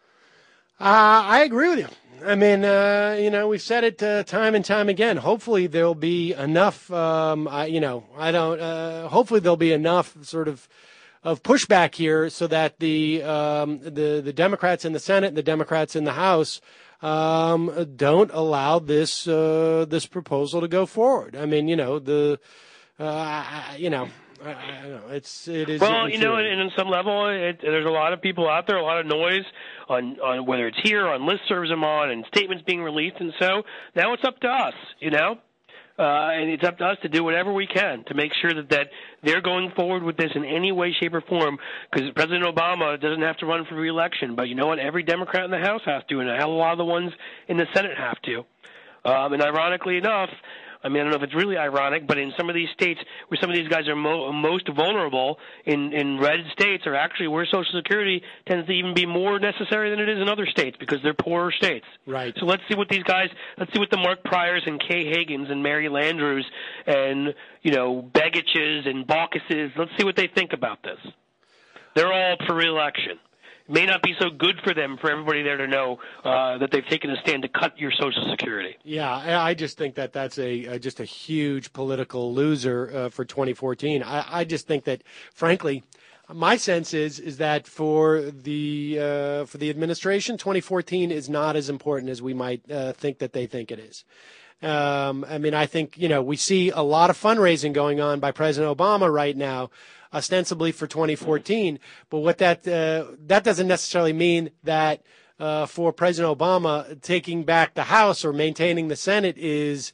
Uh, I agree with you. I mean, uh, you know, we've said it uh, time and time again. Hopefully there'll be enough, um, I, you know, I don't, uh, hopefully there'll be enough sort of, of pushback here so that the, um, the, the Democrats in the Senate and the Democrats in the House, um, don't allow this, uh, this proposal to go forward. I mean, you know, the, uh, you know, I, I don't know. It's it is. Well, you know, and, and on some level, it, there's a lot of people out there, a lot of noise on, on whether it's here, on listservs I'm on, and statements being released, and so now it's up to us, you know, uh, and it's up to us to do whatever we can to make sure that, that they're going forward with this in any way, shape, or form. Because President Obama doesn't have to run for re-election, but you know what? Every Democrat in the House has to, and a hell of a lot of the ones in the Senate have to. Um, and ironically enough, I mean, I don't know if it's really ironic, but in some of these states where some of these guys are mo- most vulnerable, in, in red states, are actually where Social Security tends to even be more necessary than it is in other states because they're poorer states. Right. So let's see what these guys, let's see what the Mark Pryors and Kay Hagans and Mary Landrieux and, you know, Begiches and Baucuses, let's see what they think about this. They're all for re-election. It may not be so good for them, for everybody there to know uh, that they've taken a stand to cut your Social Security. Yeah, I just think that that's a uh, just a huge political loser uh, for twenty fourteen. I, I just think that, frankly, my sense is is that for the uh, for the administration, twenty fourteen is not as important as we might uh, think that they think it is. Um, I mean, I think, you know, we see a lot of fundraising going on by President Obama right now, ostensibly for twenty fourteen. But what that uh, that doesn't necessarily mean that uh, for President Obama, taking back the House or maintaining the Senate is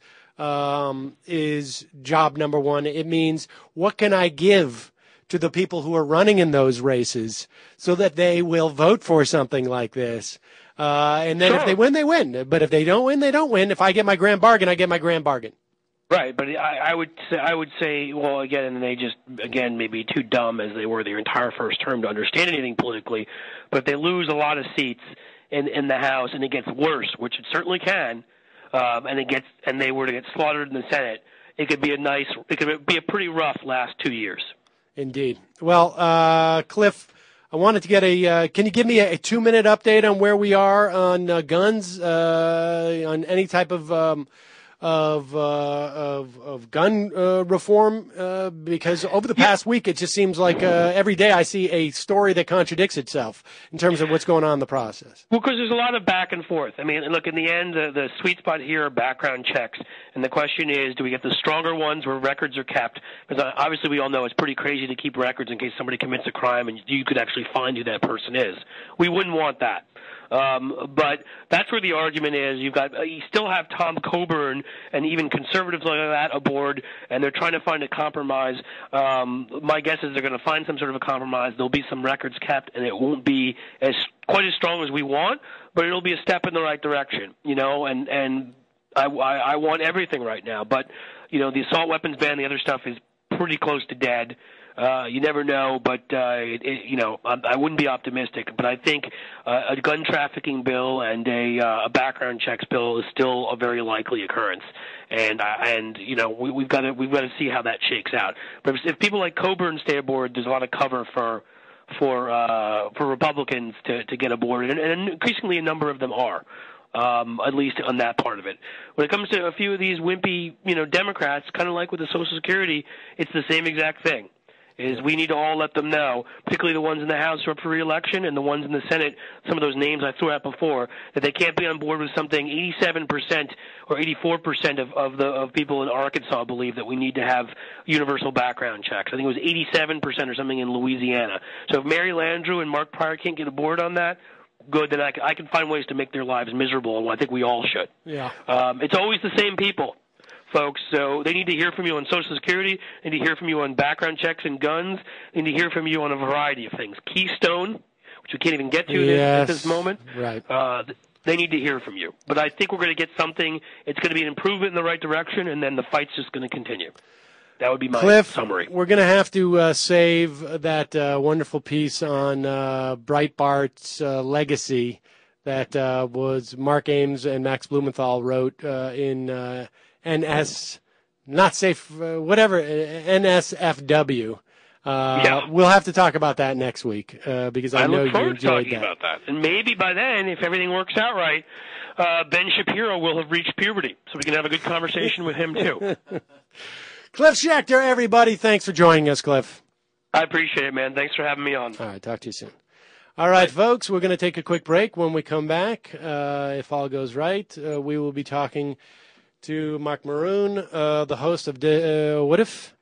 um, is job number one. It means, what can I give to the people who are running in those races so that they will vote for something like this? Uh, and then sure. if they win, they win. But if they don't win, they don't win. If I get my grand bargain, I get my grand bargain. Right, but I, I would say, I would say, well, again, and they just, again, maybe too dumb as they were their entire first term to understand anything politically, but if they lose a lot of seats in, in the House and it gets worse, which it certainly can, um, and it gets, and they were to get slaughtered in the Senate, it could be a nice, it could be a pretty rough last two years. Indeed. Well, uh, Cliff, I wanted to get a, uh, can you give me a, a two-minute update on where we are on uh, guns, uh, on any type of, um, of, uh, of, of gun uh, reform? Uh, because over the past week, it just seems like uh, every day I see a story that contradicts itself in terms of what's going on in the process. Well, because there's a lot of back and forth. I mean, look, in the end, the, the sweet spot here are background checks. And the question is, do we get the stronger ones where records are kept? Because obviously we all know it's pretty crazy to keep records in case somebody commits a crime and you could actually find who that person is. We wouldn't want that. Um, but that's where the argument is. You've got uh, you still have Tom Coburn and even conservatives like that aboard, and they're trying to find a compromise. Um, my guess is they're going to find some sort of a compromise. There'll be some records kept, and it won't be as quite as strong as we want, but it'll be a step in the right direction. You know, and and I, I, I want everything right now, but you know, the assault weapons ban, the other stuff is pretty close to dead. Uh, you never know, but uh, it, it, you know, I, I wouldn't be optimistic. But I think uh, a gun trafficking bill and a, uh, a background checks bill is still a very likely occurrence. And uh, and you know, we, we've got to we've got to see how that shakes out. But if, if people like Coburn stay aboard, there's a lot of cover for for uh, for Republicans to to get aboard, and, and increasingly a number of them are. Um, at least on that part of it. When it comes to a few of these wimpy, you know, Democrats, kind of like with the Social Security, it's the same exact thing. Is we need to all let them know, particularly the ones in the House who are up for re-election and the ones in the Senate, some of those names I threw out before, that they can't be on board with something. eighty-seven percent or eighty-four percent of, of the of people in Arkansas believe that we need to have universal background checks. I think it was eighty-seven percent or something in Louisiana. So if Mary Landrieu and Mark Pryor can't get aboard on that, good, then I can, I can find ways to make their lives miserable, and I think we all should. Yeah. Um, it's always the same people, folks, so they need to hear from you on Social Security, they need to hear from you on background checks and guns, they need to hear from you on a variety of things. Keystone, which we can't even get to yes. at this moment, right. uh, they need to hear from you. But I think we're going to get something, it's going to be an improvement in the right direction, and then the fight's just going to continue. That would be my Cliff, summary. We're going to have to uh, save that uh, wonderful piece on uh, Breitbart's uh, legacy that uh, was Mark Ames and Max Blumenthal wrote uh, in uh, N S, not safe, uh, whatever, N S F W. Uh, yeah. We'll have to talk about that next week uh, because I, I know look you forward enjoyed to talking that. about that. And maybe by then, if everything works out right, uh, Ben Shapiro will have reached puberty, so we can have a good conversation with him, too. Cliff Schechter, everybody. Thanks for joining us, Cliff. I appreciate it, man. Thanks for having me on. All right, talk to you soon. All right, Bye. folks, we're going to take a quick break. When we come back, uh, if all goes right, uh, we will be talking to Mark Maroon, uh, the host of De- uh, What If?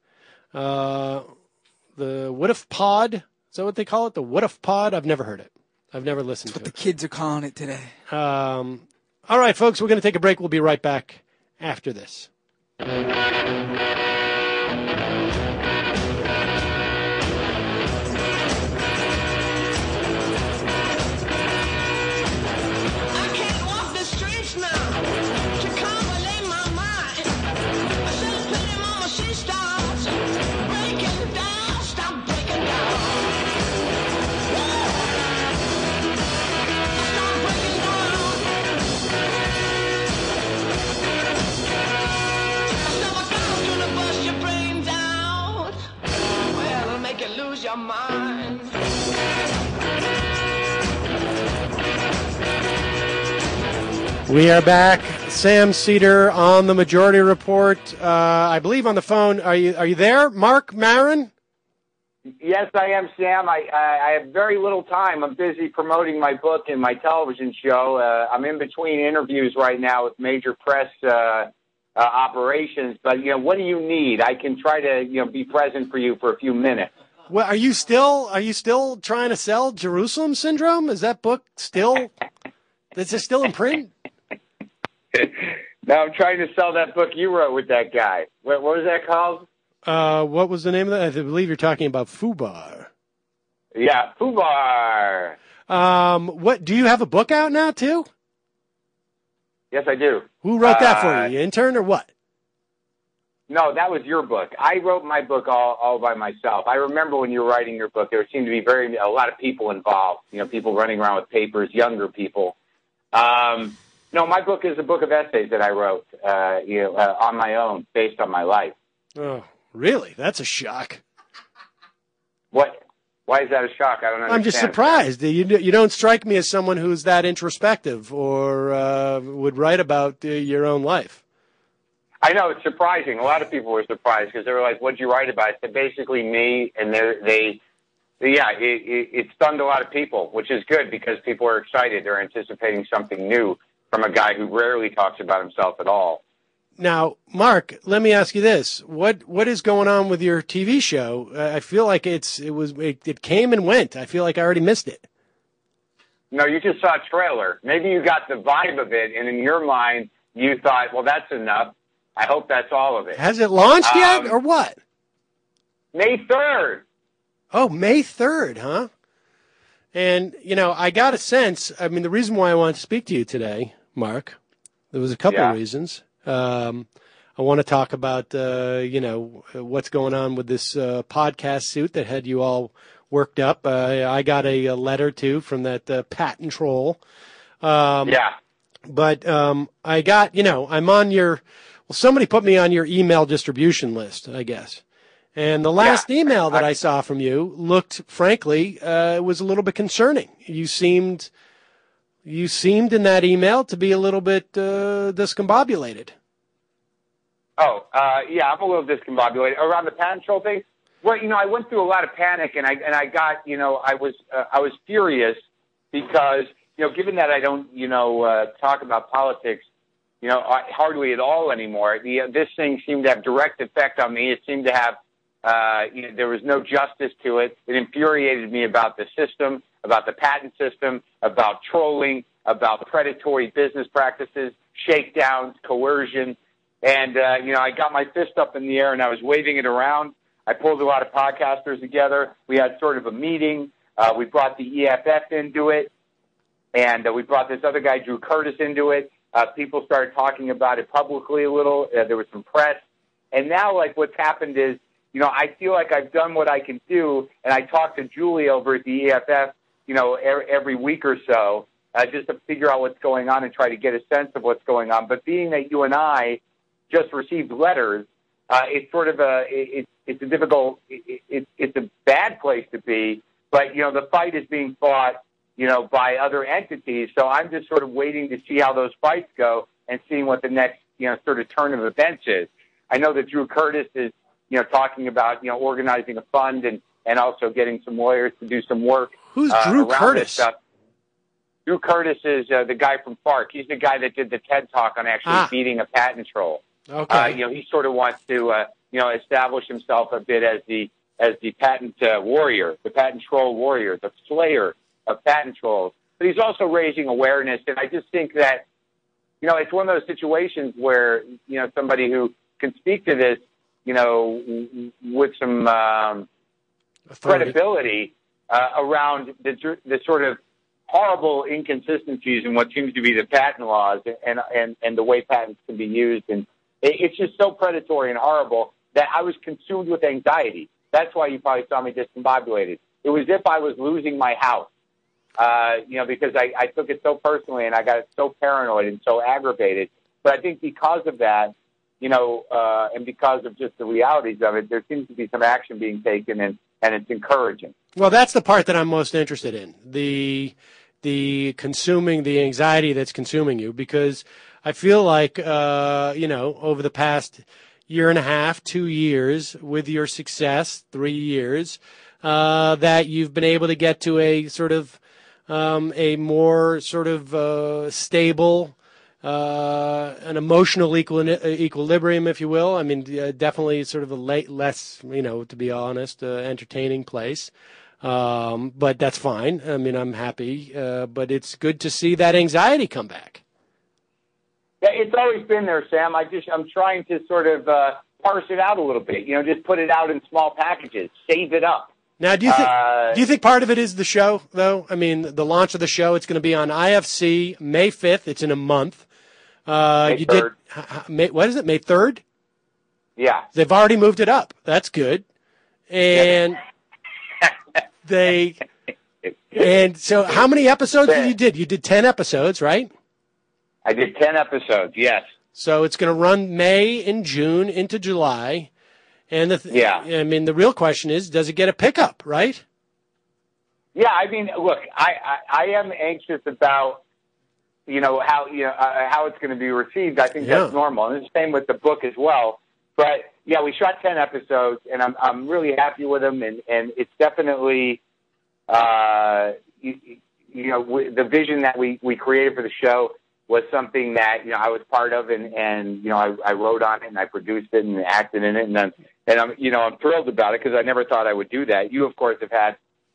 Uh, the What If Pod? Is that what they call it? The What If Pod? I've never heard it. I've never listened That's to what it. the kids are calling it today. Um, all right, folks, we're going to take a break. We'll be right back after this. Your mind. We are back. Sam Seder on the Majority Report. Uh, I believe on the phone. Are you are you there, Mark Maron? Yes, I am, Sam. I, I, I have very little time. I'm busy promoting my book and my television show. Uh, I'm in between interviews right now with major press uh, uh, operations. But you know, what do you need? I can try to you know be present for you for a few minutes. Well, are you still are you still trying to sell Jerusalem Syndrome? Is that book still is it still in print? No, I'm trying to sell that book you wrote with that guy. What, what was that called? Uh, what was the name of that? I believe you're talking about Fubar. Yeah, Fubar. Um, what do you have a book out now too? Yes, I do. Who wrote that uh, for you? You intern or what? No, that was your book. I wrote my book all, all by myself. I remember when you were writing your book, there seemed to be very a lot of people involved. You know, people running around with papers, younger people. Um, no, my book is a book of essays that I wrote uh, you know, uh, on my own, based on my life. Oh, really? That's a shock. What? Why is that a shock? I don't understand. I'm just surprised. You you don't strike me as someone who's that introspective or uh, would write about uh, your own life. I know, it's surprising. A lot of people were surprised because they were like, what'd you write about? I said, basically me, and they, they, yeah, it, it, it stunned a lot of people, which is good because people are excited. They're anticipating something new from a guy who rarely talks about himself at all. Now, Mark, let me ask you this. What what is going on with your T V show? Uh, I feel like it's it was it, it came and went. I feel like I already missed it. No, you just saw a trailer. Maybe you got the vibe of it, and in your mind, you thought, well, that's enough. I hope that's all of it. Has it launched um, yet, or what? May third. Oh, May third, huh? And, you know, I got a sense, I mean, the reason why I wanted to speak to you today, Mark, there was a couple Yeah. of reasons. Um, I want to talk about, uh, you know, what's going on with this uh, podcast suit that had you all worked up. Uh, I got a, a letter, too, from that uh, patent troll. Um, Yeah. But um, I got, you know, I'm on your, well, somebody put me on your email distribution list, I guess. And the last Yeah. email that I saw from you looked, frankly, uh, was a little bit concerning. You seemed, you seemed in that email to be a little bit uh, discombobulated. Oh, uh, yeah, I'm a little discombobulated around the patent troll thing. Well, you know, I went through a lot of panic, and I and I got, you know, I was uh, I was furious because, you know, given that I don't, you know, uh, talk about politics, you know, hardly at all anymore. The, this thing seemed to have direct effect on me. It seemed to have, uh, you know, there was no justice to it. It infuriated me about the system, about the patent system, about trolling, about predatory business practices, shakedowns, coercion. And, uh, you know, I got my fist up in the air and I was waving it around. I pulled a lot of podcasters together. We had sort of a meeting. Uh, we brought the E F F into it. And uh, we brought this other guy, Drew Curtis, into it. Uh, people started talking about it publicly a little. Uh, there was some press. And now, like, what's happened is, you know, I feel like I've done what I can do, and I talk to Julie over at the E F F, you know, er- every week or so, uh, just to figure out what's going on and try to get a sense of what's going on. But being that you and I just received letters, uh, it's sort of a, it, it's a difficult, it, it, it's a bad place to be. But, you know, the fight is being fought, you know, by other entities. So I'm just sort of waiting to see how those fights go and seeing what the next, you know, sort of turn of events is. I know that Drew Curtis is, you know, talking about, you know, organizing a fund and, and also getting some lawyers to do some work. Who's uh, Drew around Curtis? This stuff. Drew Curtis is uh, the guy from FARC. He's the guy that did the TED Talk on actually Ah. beating a patent troll. Okay. Uh, you know, he sort of wants to, uh, you know, establish himself a bit as the as the patent uh, warrior, the patent troll warrior, the slayer of patent trolls. But he's also raising awareness, and I just think that, you know, it's one of those situations where, you know, somebody who can speak to this, you know, with some um, credibility uh, around the, the sort of horrible inconsistencies in what seems to be the patent laws and and, and the way patents can be used. And it, it's just so predatory and horrible that I was consumed with anxiety. That's why you probably saw me discombobulated. It was as if I was losing my house, uh, you know, because I, I took it so personally and I got so paranoid and so aggravated. But I think because of that, you know, uh, and because of just the realities of it, there seems to be some action being taken, and, and it's encouraging. Well, that's the part that I'm most interested in, the the consuming, the anxiety that's consuming you, because I feel like, uh, you know, over the past year and a half, two years, with your success, three years, uh, that you've been able to get to a sort of um, a more sort of uh, stable, Uh, an emotional equal, equilibrium, if you will. I mean, uh, definitely sort of a late, less, you know, to be honest, uh, entertaining place. Um, but that's fine. I mean, I'm happy. Uh, but it's good to see that anxiety come back. Yeah, it's always been there, Sam. I just, I'm trying to sort of uh, parse it out a little bit. You know, just put it out in small packages, save it up. Now, do you think Uh, do you think part of it is the show, though? I mean, the launch of the show. It's going to be on I F C May fifth. It's in a month. Uh, May you third. did. h- h- May, what is it? May third. Yeah. They've already moved it up. That's good. And they and so how many episodes did you did? You did ten episodes, right? I did ten episodes, yes. So it's going to run May and June into July. And the th- Yeah. I mean, the real question is, does it get a pickup, right? Yeah, I mean, look, I, I, I am anxious about, you know, how you know uh, how it's going to be received. I think Yeah. that's normal, and it's the same with the book as well. But yeah, we shot ten episodes, and I'm I'm really happy with them, and and it's definitely, uh, you, you know, we, the vision that we we created for the show was something that, you know, I was part of, and and you know, I, I wrote on it and I produced it and acted in it, and I'm, and I'm you know I'm thrilled about it because I never thought I would do that. You, of course, have had,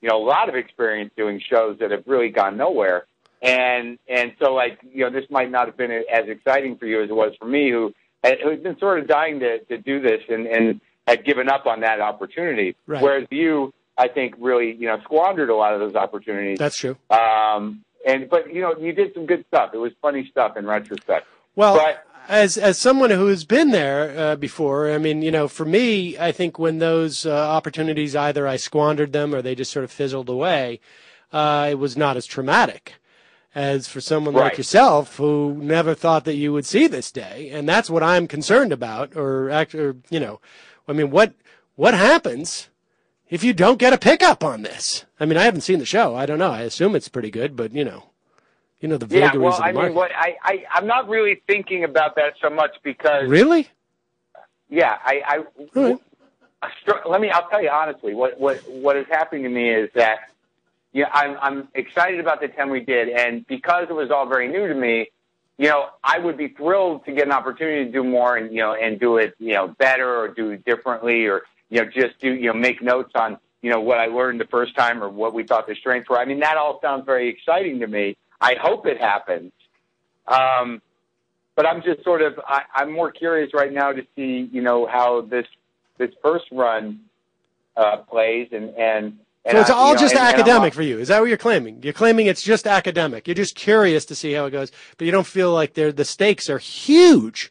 you know, a lot of experience doing shows that have really gone nowhere. And and so, like, you know, this might not have been as exciting for you as it was for me, who had, who had been sort of dying to, to do this and, and had given up on that opportunity. Right. Whereas you, I think, really, you know, squandered a lot of those opportunities. That's true. Um, and but you know, you did some good stuff. It was funny stuff in retrospect. Well, but, as as someone who has been there uh, before, I mean, you know, for me, I think when those uh, opportunities, either I squandered them or they just sort of fizzled away, uh, it was not as traumatic as for someone Right. like yourself who never thought that you would see this day. And that's what I'm concerned about. Or, act, or you know, I mean, what what happens if you don't get a pickup on this? I mean, I haven't seen the show. I don't know. I assume it's pretty good, but, you know, you know the vagaries yeah, well, of the I market. mean, what I, I I'm not really thinking about that so much because Really? yeah, I, I All right. let me. I'll tell you honestly. What what what is happening to me is that yeah, I'm I'm excited about the ten we did, and because it was all very new to me, you know, I would be thrilled to get an opportunity to do more and you know and do it you know better or do it differently or you know just do you know make notes on you know what I learned the first time or what we thought the strengths were. I mean, that all sounds very exciting to me. I hope it happens. Um, but I'm just sort of, I, I'm more curious right now to see, you know, how this, this first run, uh, plays and, and, and So it's I- all you know, just and- and I'm academic all- for you. Is that what you're claiming? You're claiming it's just academic. You're just curious to see how it goes, but you don't feel like they're, the stakes are huge.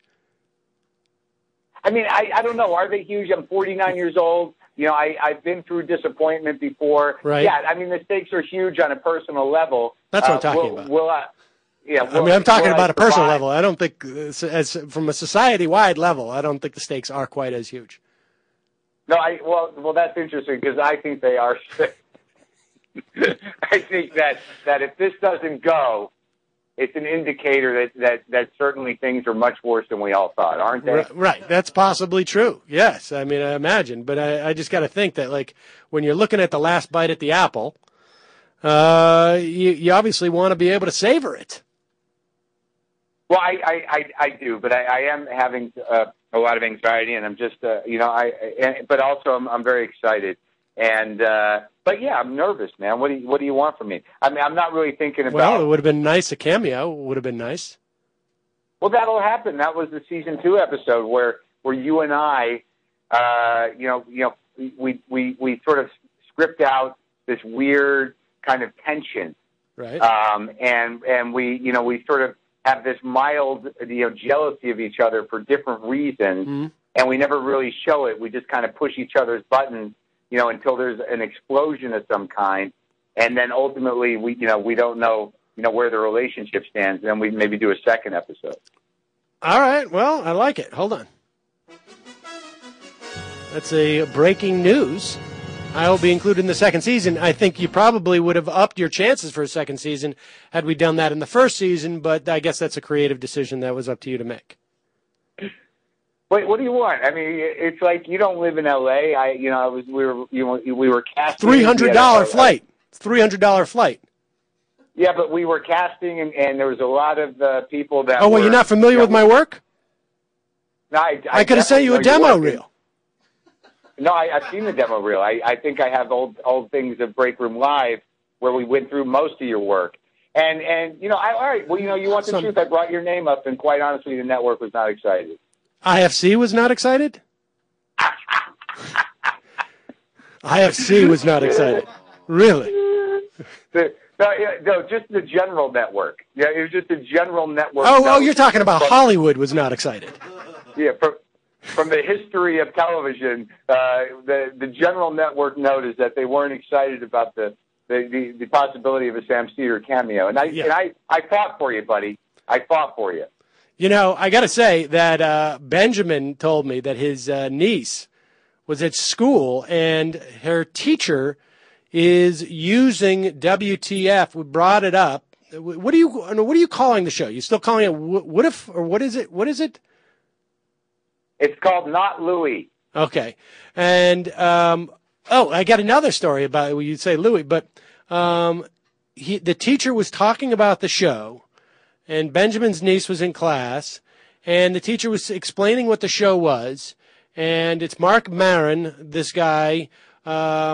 I mean, I, I don't know. Are they huge? I'm forty-nine years old. You know, I, I've been through disappointment before. Right. Yeah. I mean, the stakes are huge on a personal level. That's what I'm Uh, talking will, about. Will I, yeah. I will- mean, I'm talking will I about a personal survive? level. I don't think, uh, as from a society-wide level, I don't think the stakes are quite as huge. No, I well, well, that's interesting because I think they are. I think that that if this doesn't go, it's an indicator that that that certainly things are much worse than we all thought, aren't they? Right, right. That's possibly true. Yes. I mean, I imagine, but I, I just got to think that, like, when you're looking at the last bite at the apple, uh, you, you obviously want to be able to savor it. Well, I I, I, I do, but I, I am having uh, a lot of anxiety, and I'm just uh, you know I, I but also I'm I'm very excited, and uh, but yeah, I'm nervous, man. What do you what do you want from me? I mean, I'm not really thinking about. Well, it would have been nice. A cameo would have been nice. Well, that'll happen. That was the season two episode where, where you and I, uh, you know, you know, we, we, we sort of script out this weird kind of tension. Right. Um, and, and we, you know, we sort of have this mild, you know, jealousy of each other for different reasons. Mm-hmm. And we never really show it. We just kind of push each other's buttons, you know, until there's an explosion of some kind. And then ultimately we, you know, we don't know, you know, where the relationship stands. And then we maybe do a second episode. All right. Well, I like it. Hold on. That's a breaking news. I will be included in the second season. I think you probably would have upped your chances for a second season had we done that in the first season, but I guess that's a creative decision that was up to you to make. Wait, what do you want? I mean, it's like you don't live in L A. I, you know, I was we were you know, we were casting Three hundred dollar we had a- flight. Three hundred dollar flight. Yeah, but we were casting, and, and there was a lot of uh, people that. Oh, well, were, you're not familiar you know, with my work? No, I, I, could have sent you a definitely know demo your work. reel. No, I, I've seen the demo reel. I, I think I have old old things of Break Room Live where we went through most of your work. And and you know, I, all right. Well, you know, you want the Some- truth? I brought your name up, and quite honestly, the network was not excited. I F C was not excited? I F C was not excited. Really? The, no, yeah, no, just the general network. Yeah, it was just the general network. Oh, that oh, was- you're talking about from- Hollywood was not excited. Yeah, from, from the history of television, uh, the the general network noticed that they weren't excited about the the, the, the possibility of a Sam Cedar cameo, and I Yeah. and I, I fought for you, buddy. I fought for you. You know, I got to say that uh, Benjamin told me that his uh, niece was at school and her teacher is using W T F. We brought it up. What are you? What are you calling the show? You still calling it What If, or what is it? What is it? It's called Not Louie. Okay, and um, oh, I got another story about it. Well, you say Louis, but um, he, the teacher was talking about the show. And Benjamin's niece was in class, and the teacher was explaining what the show was. And it's Mark Maron, this guy, um,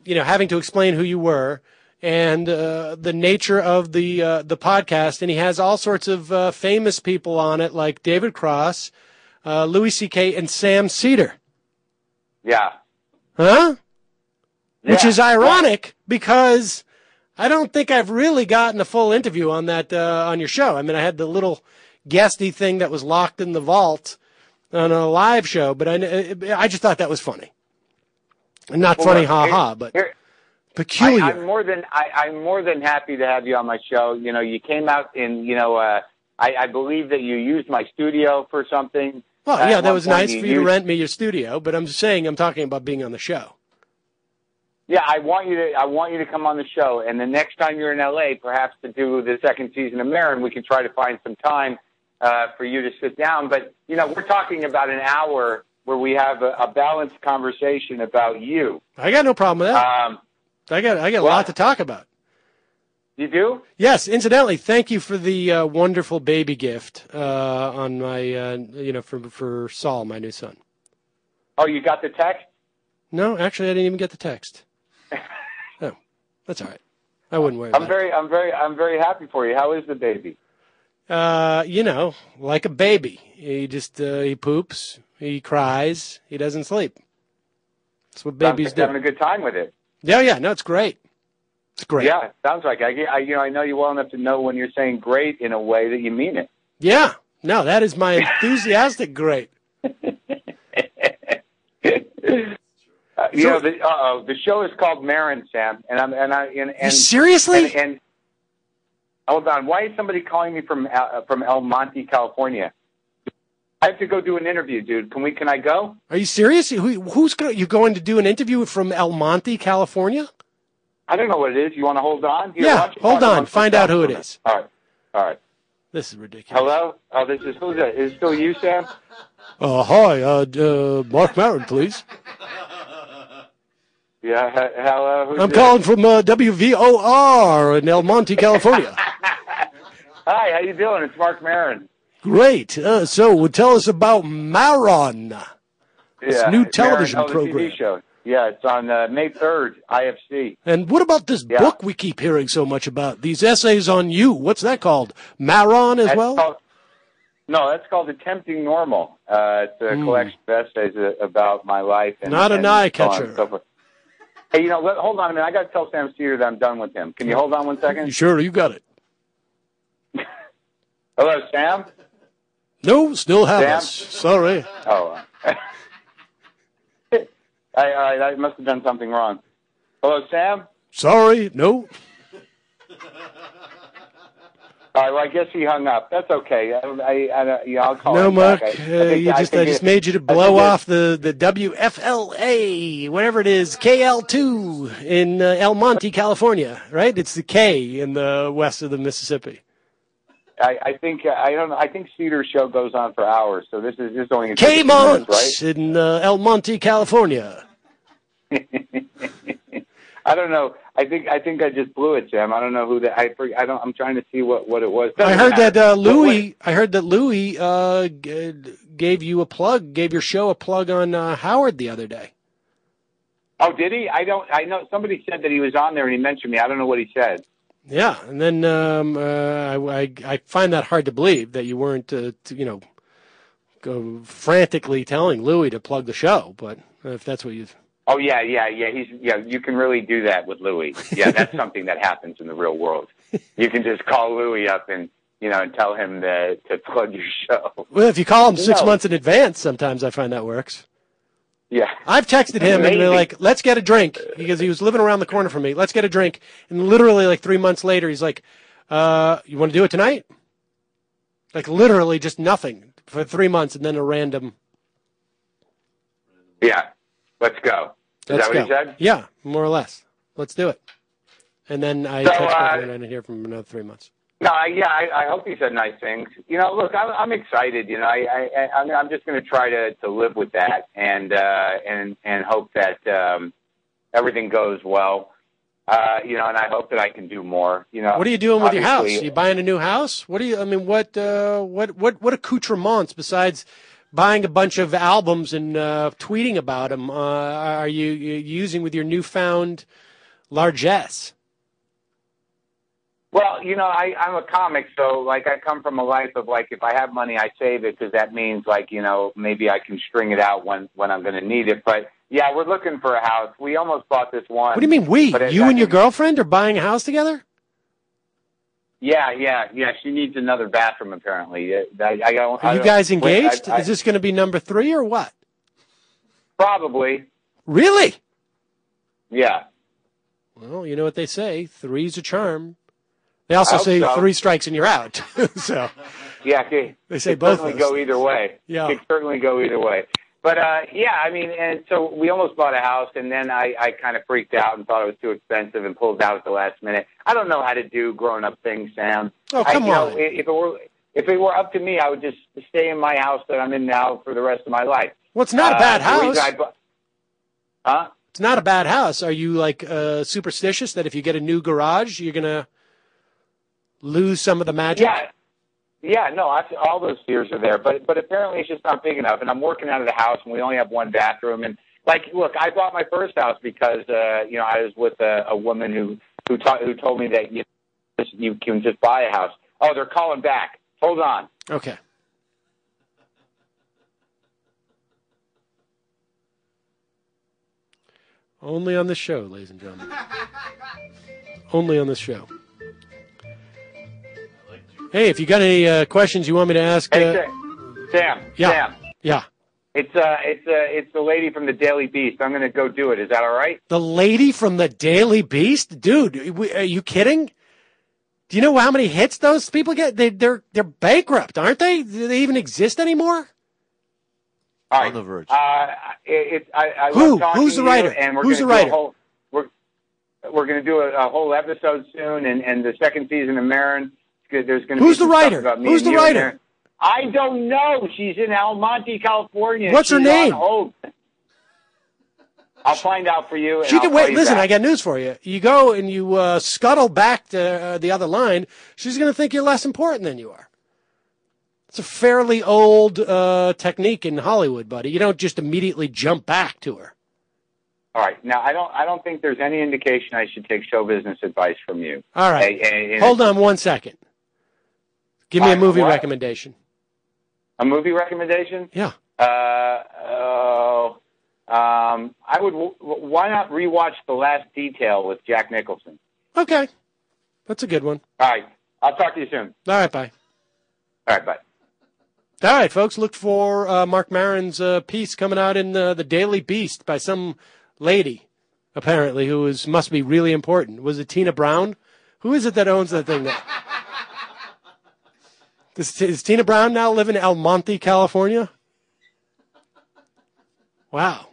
you know, having to explain who you were and uh, the nature of the uh, the podcast. And he has all sorts of uh, famous people on it, like David Cross, uh, Louis C K, and Sam Cedar. Yeah. Huh? Yeah. Which is ironic because I don't think I've really gotten a full interview on that uh, on your show. I mean, I had the little guesty thing that was locked in the vault on a live show, but I, I just thought that was funny. Not Well, funny, look, ha here- ha, but here- peculiar. I, I'm more than I, I'm more than happy to have you on my show. You know, you came out in, you know, uh, I, I believe that you used my studio for something. well, Uh, yeah, at that one was point nice you for you to used- rent me your studio, but I'm just saying I'm talking about being on the show. Yeah, I want you to. I want you to come on the show, and the next time you're in L A, perhaps to do the second season of Marin, we can try to find some time uh, for you to sit down. But you know, we're talking about an hour where we have a, a balanced conversation about you. I got no problem with that. Um, I got I got a well- lot to talk about. you do? Yes, incidentally, thank you for the uh, wonderful baby gift uh, on my, uh, you know, for for Saul, my new son. Oh, you got the text? No, actually, I didn't even get the text. Oh, that's all right. I wouldn't worry about I'm very, I'm very, I'm very happy for you. How is the baby? it. Uh, you know, like a baby. He just uh, he poops, he cries, he doesn't sleep. That's what babies Sounds like having do. a good time with it. Yeah, yeah, no, it's great. It's great. Yeah, it sounds like I, I, you know, I know you well enough to know when you're saying great in a way that you mean it. Yeah, no, that is my enthusiastic great. Uh, you know, the, uh-oh, the show is called Marin, Sam, and I'm and I and, and Seriously? And, and hold on, why is somebody calling me from uh, from El Monte, California? I have to go do an interview, dude. Can we? Can I go? Are you serious? Who, who's going? You going to do an interview from El Monte, California? I don't know what it is. You want to hold on? Here, Yeah, why don't you hold talk on. amongst Find out who it yourselves is. for a minute? All right, all right. This is ridiculous. Hello? Oh, this is who's that? Is it still you, Sam? Uh, hi, uh, uh, Mark Maron, please. Yeah. he- Hello. Who's I'm this? calling from uh, W V O R in El Monte, California. Hi. How you doing? It's Mark Maron. Great. Uh, so, tell us about Maron. This Yeah, new television Marin, oh, the T program. V show. Yeah, it's on uh, May third, I F C. And what about this Yeah. book we keep hearing so much about? These essays on you. What's that called? Maron as That's well? called, no, that's called Attempting Normal. Uh, it's a Mm. collection of essays uh, about my life. And, Not an and eye so on catcher. and so forth. Hey, you know, let, hold on a minute. I got to tell Sam Cedar that I'm done with him. Can you hold on one second? Sure, you got it. Hello, Sam? No, still have Sam? us. Sorry. Oh. uh, I, I, I must have done something wrong. Hello, Sam? Sorry. No. All right, well, I guess he hung up. That's okay. I, I, I, yeah, I'll call No, him Mark. back. I- I Uh, think- you I just, I, think just it- made you to I blow think it- off the, the W F L A, whatever it is, K L two in uh, El Monte, California, right? It's the K in the west of the Mississippi. I, I think I don't know. I think Cedar's show goes on for hours, so this is just only a few K-Mont minutes, in uh, El Monte, California. right? I don't know. I think I think I just blew it, Sam. I don't know who that. I for- I don't. I'm trying to see what, what it was. I Doesn't heard matter. that uh, Wait, Louis. wait. I heard that Louis uh, g- gave you a plug, gave your show a plug on uh, Howard the other day. Oh, did he? I don't. I know somebody said that he was on there and he mentioned me. I don't know what he said. Yeah, and then um, uh, I, I I find that hard to believe that you weren't, uh, to, you know, go frantically telling Louis to plug the show. But if that's what you, Oh yeah, yeah, yeah. He's yeah. You can really do that with Louis. Yeah, that's something that happens in the real world. You can just call Louis up and you know and tell him to to plug your show. well, if you call him six No. months in advance, sometimes I find that works. Yeah. I've texted him and they're Maybe. like, "Let's get a drink," because he was living around the corner from me. Let's get a drink, and literally like three months later, he's like, uh, "You want to do it tonight?" Like literally just nothing for three months, and then a random. Yeah. Let's go. Is Let's that what go. he said? Yeah, more or less. Let's do it. And then I So, texted uh, him and I didn't hear from him another three months. No, I, yeah, I, I hope he said nice things. You know, look, I'm, I'm excited. You know, I, I, I'm, I'm just going to try to, to live with that and uh, and and hope that um, everything goes well. Uh, you know, and I hope that I can do more. You know, What are you doing with your house? obviously- you buying a new house? What do you? I mean, what uh, what what what accoutrements besides buying a bunch of albums and uh, tweeting about them? Uh, are you, you using with your newfound largesse? Well, you know, I, I'm a comic, so, like, I come from a life of, like, if I have money, I save it because that means, like, you know, maybe I can string it out when, when I'm going to need it. But, yeah, we're looking for a house. We almost bought this one. What do you mean we? But it- You I and your mean- girlfriend are buying a house together? Yeah, yeah, yeah. She needs another bathroom, apparently. I, I, I don't, I Are you don't- guys wait, engaged? I- I- Is this going to be number three or what? Probably, Really? yeah. Well, you know what they say. Three's a charm. They also I hope say so. three strikes and you're out. so Yeah, it, They say it both certainly of those go either way. Yeah. It could certainly go either way. But, uh, yeah, I mean, and so we almost bought a house, and then I, I kind of freaked out and thought it was too expensive and pulled out at the last minute. I don't know how to do grown-up things, Sam. Oh, I, come you know, on. if it were if it were up to me, I would just stay in my house that I'm in now for the rest of my life. Well, it's not a Uh, bad the house. reason I bu- Huh? It's not a bad house. Are you, like, uh, superstitious that if you get a new garage, you're going to lose some of the magic? Yeah. Yeah, no, I, all those fears are there, but but apparently it's just not big enough. And I'm working out of the house, and we only have one bathroom. And like, look, I bought my first house because uh, you know I was with a, a woman who who, ta- who told me that you you can just buy a house. Oh, they're calling back. Hold on. Okay. Only on this show, ladies and gentlemen. Only on this show. Hey, if you got any uh, questions you want me to ask, Hey, uh, Sam. Sam. yeah, Sam. yeah, It's uh, it's uh, it's the lady from the Daily Beast. I'm going to go do it. Is that all right? the lady from the Daily Beast, dude, we- are you kidding? Do you know how many hits those people get? They, they're they're bankrupt, aren't they? Do they even exist anymore? All right. On the verge. Uh, it, it, I, I Who? love talking Who's the to you, writer? And we're Who's gonna the do a writer? whole, we're we're going to do a, a whole episode soon, and, and the second season of Marin. There's going to Who's be the some stuff writer? about me Who's and the you in writer? there. I don't know. She's in El Monte, California. What's her She's name? on hold. I'll find out for you. And She I'll can call wait. you Listen, back. I got news for you. You go and you uh, scuttle back to uh, the other line. She's going to think you're less important than you are. It's a fairly old uh, technique in Hollywood, buddy. You don't just immediately jump back to her. All right. Now, I don't. I don't think there's any indication I should take show business advice from you. All right. And- and- and Hold on one second. Give me All a right, movie what? recommendation. A movie recommendation? Yeah. Uh, oh, um, I would. Why not rewatch The Last Detail with Jack Nicholson? Okay. That's a good one. All right. I'll talk to you soon. All right, bye. All right. Bye. All right, folks. Look for uh, Mark Maron's uh, piece coming out in uh, the Daily Beast by some lady, apparently, who is must be really important. Was it Tina Brown? Who is it that owns that thing now? Does, is Tina Brown now live in El Monte, California? Wow.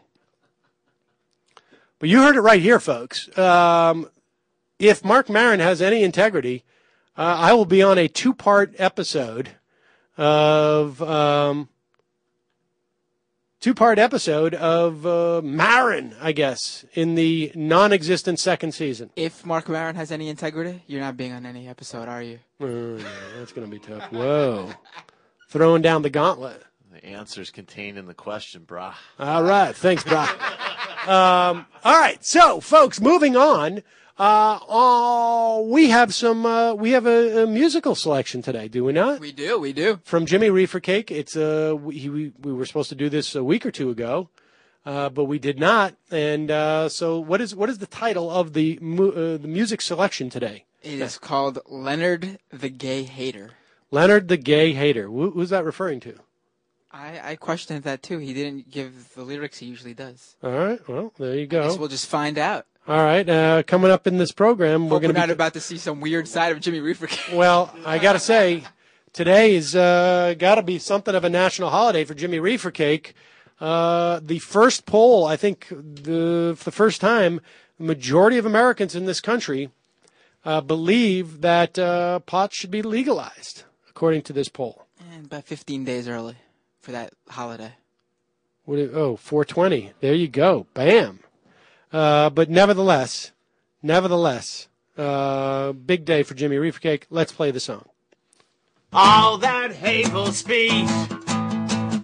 But you heard it right here, folks. Um, if Mark Maron has any integrity, uh, I will be on a two-part episode of um, two-part episode of uh, Maron, I guess, in the non-existent second season. If Mark Maron has any integrity, you're not being on any episode, are you? Oh, yeah, that's going to be tough. Whoa. Throwing down the gauntlet. The answer's contained in the question, brah. All right. Thanks, Brock. um, all right. So, folks, moving on. Uh, oh, we have some, uh, we have a, a musical selection today, do we not? We do, we do. From Jimmy Reefer Cake. It's, uh, we, we, we were supposed to do this a week or two ago, uh, but we did not. And, uh, so what is, what is the title of the, mu- uh, the music selection today? It is called Leonard the Gay Hater. Leonard the Gay Hater. Who, who's that referring to? I, I questioned that too. He didn't give the lyrics he usually does. All right. Well, there you I go. guess we'll just find out. All right. Uh, coming up in this program, we're Hope we're going to not be. about to see some weird side of Jimmy Reefer Cake. Well, I got to say, today is uh, got to be something of a national holiday for Jimmy Reefer Cake. Uh, the first poll, I think, the for the first time, the majority of Americans in this country uh, believe that uh, pot should be legalized, according to this poll. And about fifteen days early for that holiday. What do, oh, four twenty. There you go. Bam. Uh, but nevertheless, nevertheless, uh, big day for Jimmy Reefer Cake. Let's play the song. All that hateful speech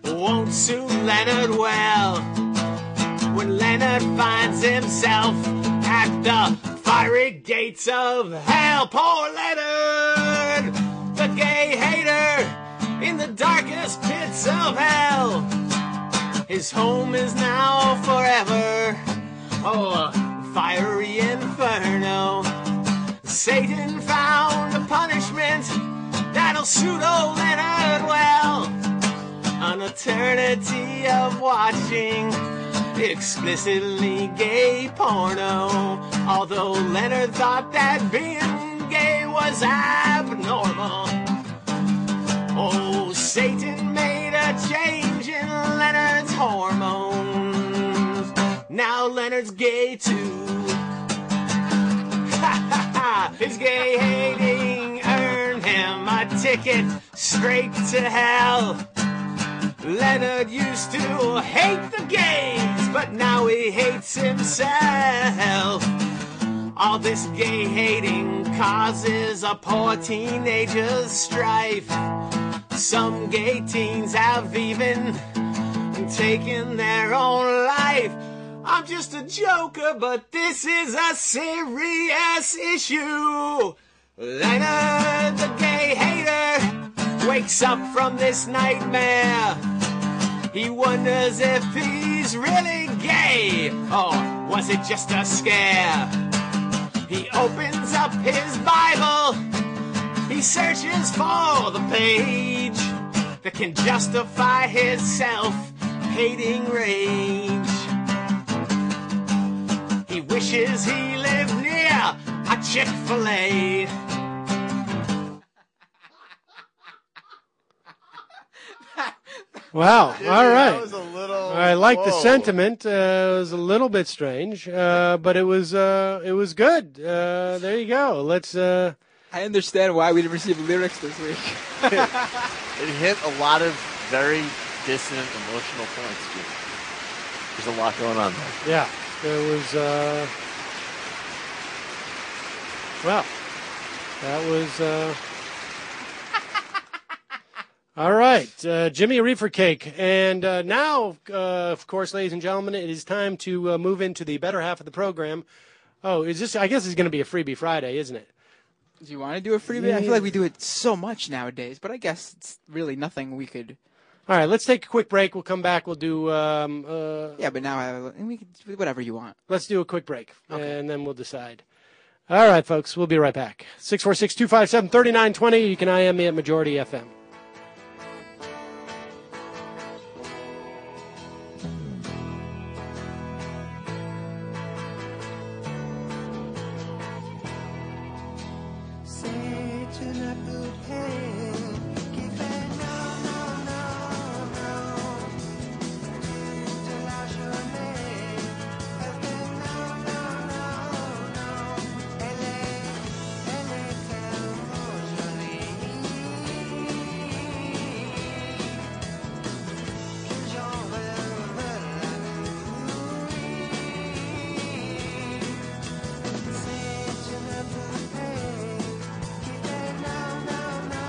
won't suit Leonard well. When Leonard finds himself at the fiery gates of hell, poor Leonard, the gay hater in the darkest pits of hell. His home is now forever, oh, a fiery inferno. Satan found a punishment that'll suit old Leonard well. An eternity of watching explicitly gay porno. Although Leonard thought that being gay was abnormal. Oh, Satan made a change in Leonard's hormones. Now Leonard's gay too. Ha ha ha! His gay hating earned him a ticket straight to hell. Leonard used to hate the gays, but now he hates himself. All this gay hating causes a poor teenager's strife. Some gay teens have even taken their own life. I'm just a joker, but this is a serious issue. Leonard, the gay hater, wakes up from this nightmare. He wonders if he's really gay, or was it just a scare? He opens up his Bible, he searches for the page that can justify his self-hating rage. He wishes he lived near a Chick-fil-A. Wow. Dude, all right. That was a little. I like the whoa. sentiment. Uh, it was a little bit strange, uh, but it was uh, it was good. Uh, there you go. Let's. Uh... I understand why we didn't receive lyrics this week. It hit a lot of very dissonant emotional points, Jimmy. There's a lot going on there. Yeah, there was. Uh... Well, that was. Uh... All right, uh, Jimmy Reefer Cake. And uh, now, uh, of course, ladies and gentlemen, it is time to uh, move into the better half of the program. Oh, is this? I guess it's going to be a Freebie Friday, isn't it? Do you want to do a freebie? I feel like we do it so much nowadays, but I guess it's really nothing we could. All right, let's take a quick break. We'll come back. We'll do. Um, uh, yeah, but now I, we can do whatever you want. Let's do a quick break, okay. and then we'll decide. All right, folks, we'll be right back. six four six, two five seven, three nine two zero. You can I M me at Majority F M. C'est une poupée qui fait non, non, non.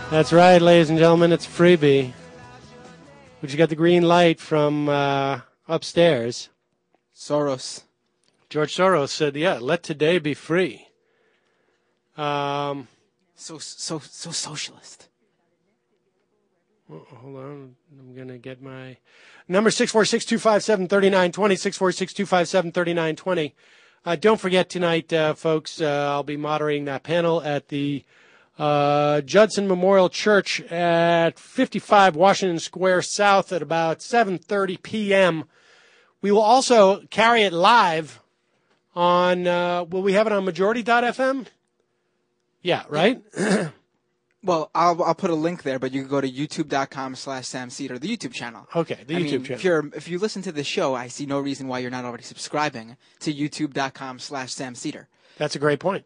That's right, ladies and gentlemen. It's a freebie. We just got the green light from uh, upstairs. Soros. George Soros said, yeah, let today be free. Um, so, so, so socialist. Well, hold on. I'm going to get my number six four six, two five seven, three nine two zero, six four six, two five seven, three nine two zero. Uh, don't forget tonight, uh, folks, uh, I'll be moderating that panel at the uh, Judson Memorial Church at fifty-five Washington Square South at about seven thirty p.m. We will also carry it live on, uh, will we have it on majority dot f m? Yeah, right? Well, I'll I'll put a link there, but you can go to youtube.com slash Sam Cedar, the YouTube channel. Okay, the I YouTube mean, channel. If you're if you listen to the show, I see no reason why you're not already subscribing to youtube.com slash Sam Cedar. That's a great point.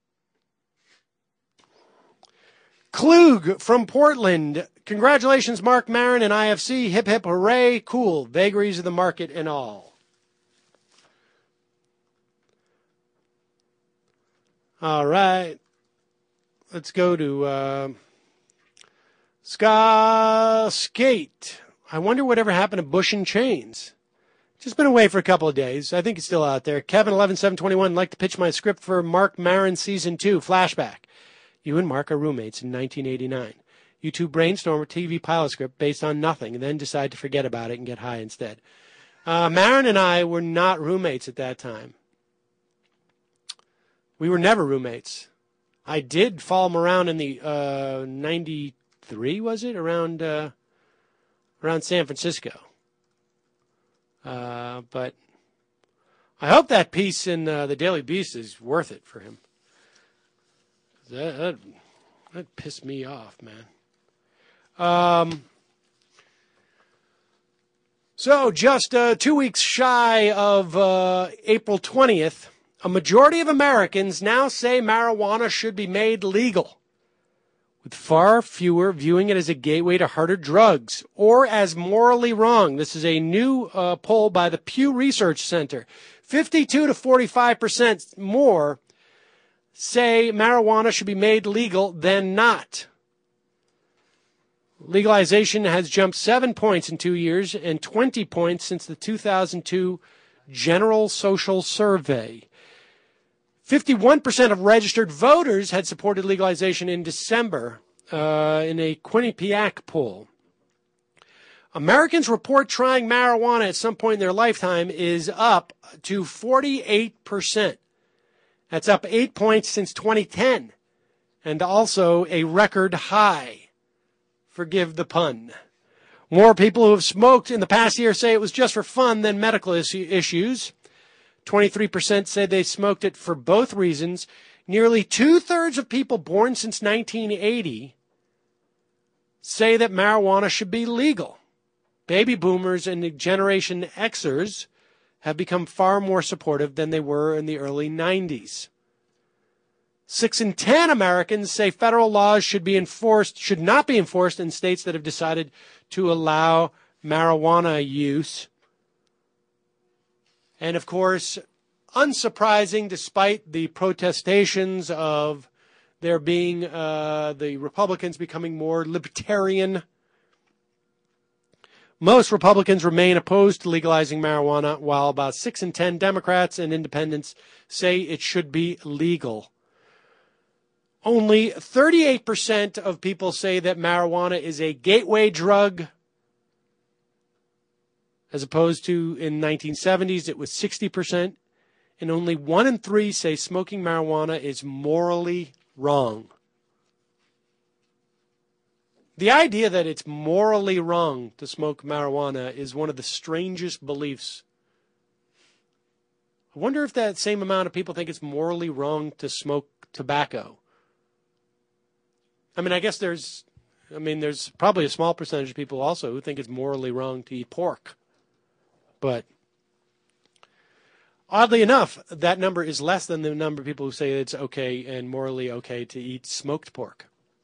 Klug from Portland. Congratulations, Mark Maron and I F C. Hip, hip, hooray. Cool. Vagaries of the market and all. All right. Let's go to uh, Ska Skate. I wonder whatever happened to Bush and Chains. Just been away for a couple of days. I think it's still out there. Kevin eleven seven twenty-one, like to pitch my script for Mark Maron Season two, Flashback. You and Mark are roommates in nineteen eighty-nine. You two brainstorm a T V pilot script based on nothing and then decide to forget about it and get high instead. Uh, Maron and I were not roommates at that time. We were never roommates. I did follow him around in the uh, ninety-three, was it? Around uh, around San Francisco. Uh, but I hope that piece in uh, the Daily Beast is worth it for him. That, that, that pissed me off, man. Um, so just uh, two weeks shy of uh, April twentieth, a majority of Americans now say marijuana should be made legal, with far fewer viewing it as a gateway to harder drugs or as morally wrong. This is a new uh, poll by the Pew Research Center. fifty-two to forty-five percent more say marijuana should be made legal than not. Legalization has jumped seven points in two years and twenty points since the two thousand two General Social Survey. fifty-one percent of registered voters had supported legalization in December uh, in a Quinnipiac poll. Americans report trying marijuana at some point in their lifetime is up to forty-eight percent. That's up eight points since twenty ten, and also a record high. Forgive the pun. More people who have smoked in the past year say it was just for fun than medical issues. twenty-three percent said they smoked it for both reasons. Nearly two-thirds of people born since nineteen eighty say that marijuana should be legal. Baby boomers and Generation Xers have become far more supportive than they were in the early nineties. Six in ten Americans say federal laws should be enforced, should not be enforced in states that have decided to allow marijuana use. And of course, unsurprising, despite the protestations of there being uh, the Republicans becoming more libertarian, most Republicans remain opposed to legalizing marijuana, while about six in ten Democrats and independents say it should be legal. Only thirty-eight percent of people say that marijuana is a gateway drug, as opposed to in nineteen seventies it was sixty percent, and only one in three say smoking marijuana is morally wrong. The idea that it's morally wrong to smoke marijuana is one of the strangest beliefs. I wonder if that same amount of people think it's morally wrong to smoke tobacco. I mean, I guess there's, I mean, there's probably a small percentage of people also who think it's morally wrong to eat pork. But oddly enough, that number is less than the number of people who say it's okay and morally okay to eat smoked pork.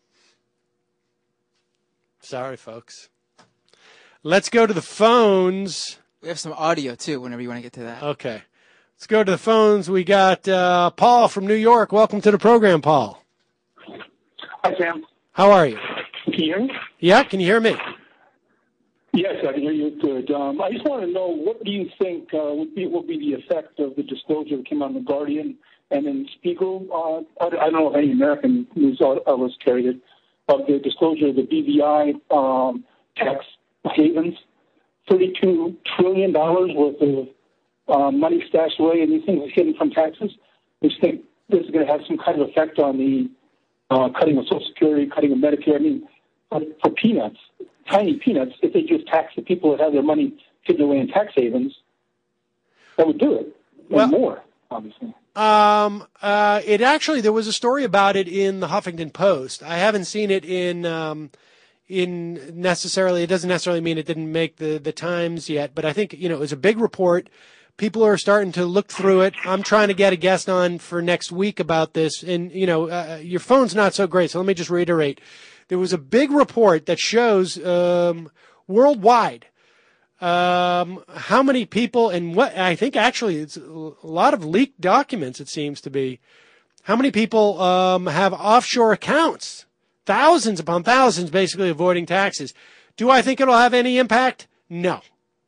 Sorry, folks. Let's go to the phones. We have some audio, too, whenever you want to get to that. Okay. Let's go to the phones. We got uh, Paul from New York. Welcome to the program, Paul. Hi, Sam. How are you? can you hear me? Yeah, can you hear me? Yes, I can hear you good. Um, I just want to know, what do you think uh, would be will be the effect of the disclosure that came out in the Guardian and in Spiegel? Uh, I, I don't know if any American news outlets carried it, of the disclosure of the B V I um, tax havens, thirty-two trillion dollars worth of uh, money stashed away and these things hidden from taxes. I just think this is going to have some kind of effect on the uh, cutting of Social Security, cutting of Medicare. I mean, for, for peanuts, tiny peanuts, if they just tax the people that have their money hidden away in tax havens, that would do it. And well, more, obviously. Um, uh, it actually, there was a story about it in the Huffington Post. I haven't seen it in, um, in necessarily, it doesn't necessarily mean it didn't make the, the Times yet, but I think, you know, it was a big report. People are starting to look through it. I'm trying to get a guest on for next week about this. And, you know, uh, your phone's not so great. So let me just reiterate. There was a big report that shows, um, worldwide, um, how many people and what, I think actually it's a lot of leaked documents, it seems to be, how many people, um, have offshore accounts, thousands upon thousands, basically avoiding taxes. Do I think it'll have any impact? No.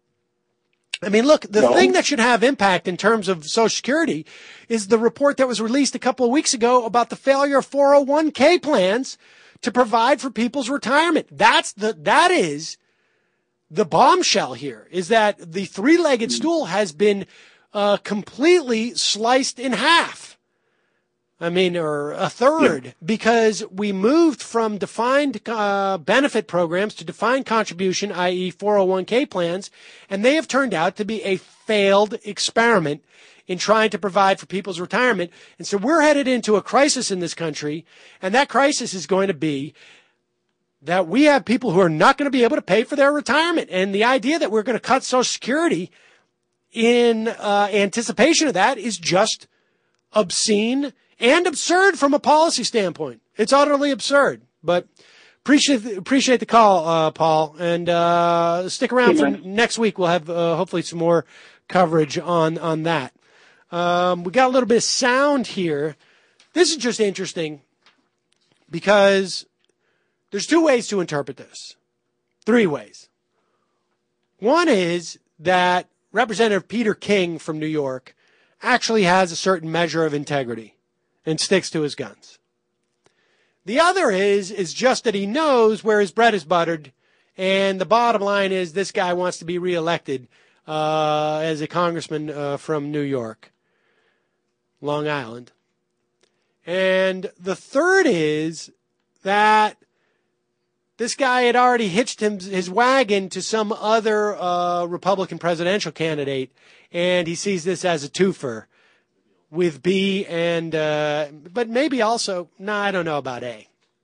I mean, look, the no. thing that should have impact in terms of Social Security is the report that was released a couple of weeks ago about the failure of four oh one k plans to provide for people's retirement. That's the, that is the bombshell here, is that the three-legged stool has been uh, completely sliced in half. I mean, or a third, yeah. because we moved from defined uh, benefit programs to defined contribution, that is four oh one k plans, and they have turned out to be a failed experiment in trying to provide for people's retirement. And so we're headed into a crisis in this country, and that crisis is going to be that we have people who are not going to be able to pay for their retirement. And the idea that we're going to cut Social Security in uh, anticipation of that is just obscene and absurd from a policy standpoint. It's utterly absurd. But appreciate appreciate the call, uh, Paul, and uh, stick around for next week. We'll have uh, hopefully some more coverage on on that. Um, we got a little bit of sound here. This is just interesting because there's two ways to interpret this. Three ways. One is that Representative Peter King from New York actually has a certain measure of integrity and sticks to his guns. The other is, is just that he knows where his bread is buttered, and the bottom line is this guy wants to be reelected uh, as a congressman uh, from New York, Long Island. And the third is that this guy had already hitched him, his wagon to some other uh, Republican presidential candidate, and he sees this as a twofer with B and, uh, but maybe also, no, nah, I don't know about A.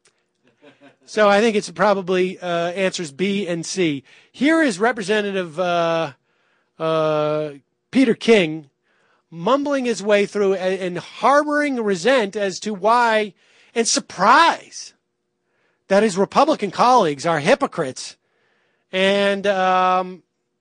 So I think it's probably uh, answers B and C. Here is Representative uh, uh, Peter King mumbling his way through and, and harboring resent as to why, and surprise that his Republican colleagues are hypocrites. And, um,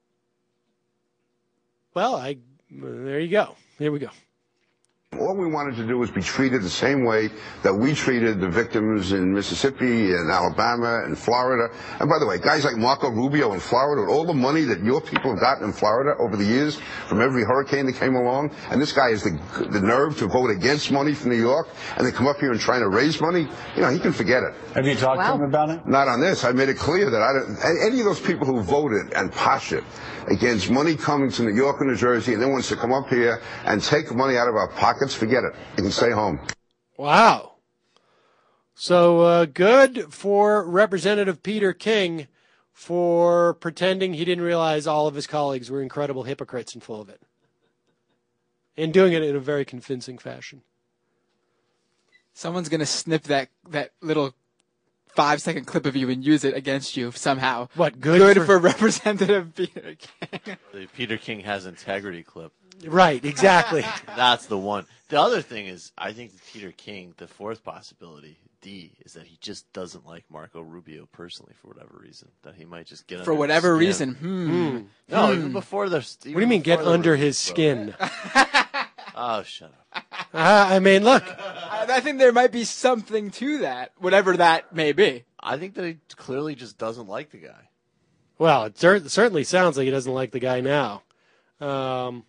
well, I there you go. Here we go. All we wanted to do was be treated the same way that we treated the victims in Mississippi and Alabama and Florida. And by the way, guys like Marco Rubio in Florida, with all the money that your people have gotten in Florida over the years from every hurricane that came along, and this guy has the, the nerve to vote against money from New York and then come up here and trying to raise money, you know, he can forget it. Have you talked wow. to him about it? Not on this. I made it clear that I don't, any of those people who voted and postured against money coming to New York and New Jersey and then wants to come up here and take money out of our pockets, forget it. You can stay home. Wow. So uh, good for Representative Peter King for pretending he didn't realize all of his colleagues were incredible hypocrites and full of it. And doing it in a very convincing fashion. Someone's going to snip that, that little five-second clip of you and use it against you somehow. What, good, good for... for Representative Peter King. The Peter King has integrity clip. Right, exactly. That's the one. The other thing is, I think Peter King, the fourth possibility, D, is that he just doesn't like Marco Rubio personally for whatever reason. That he might just get under For whatever his skin. reason. Hmm. No, hmm. even before the... Even what do you mean, get under his Rubio. skin? Oh, shut up. Uh, I mean, look. I, I think there might be something to that, whatever that may be. I think that he clearly just doesn't like the guy. Well, it cer- certainly sounds like he doesn't like the guy now. Um,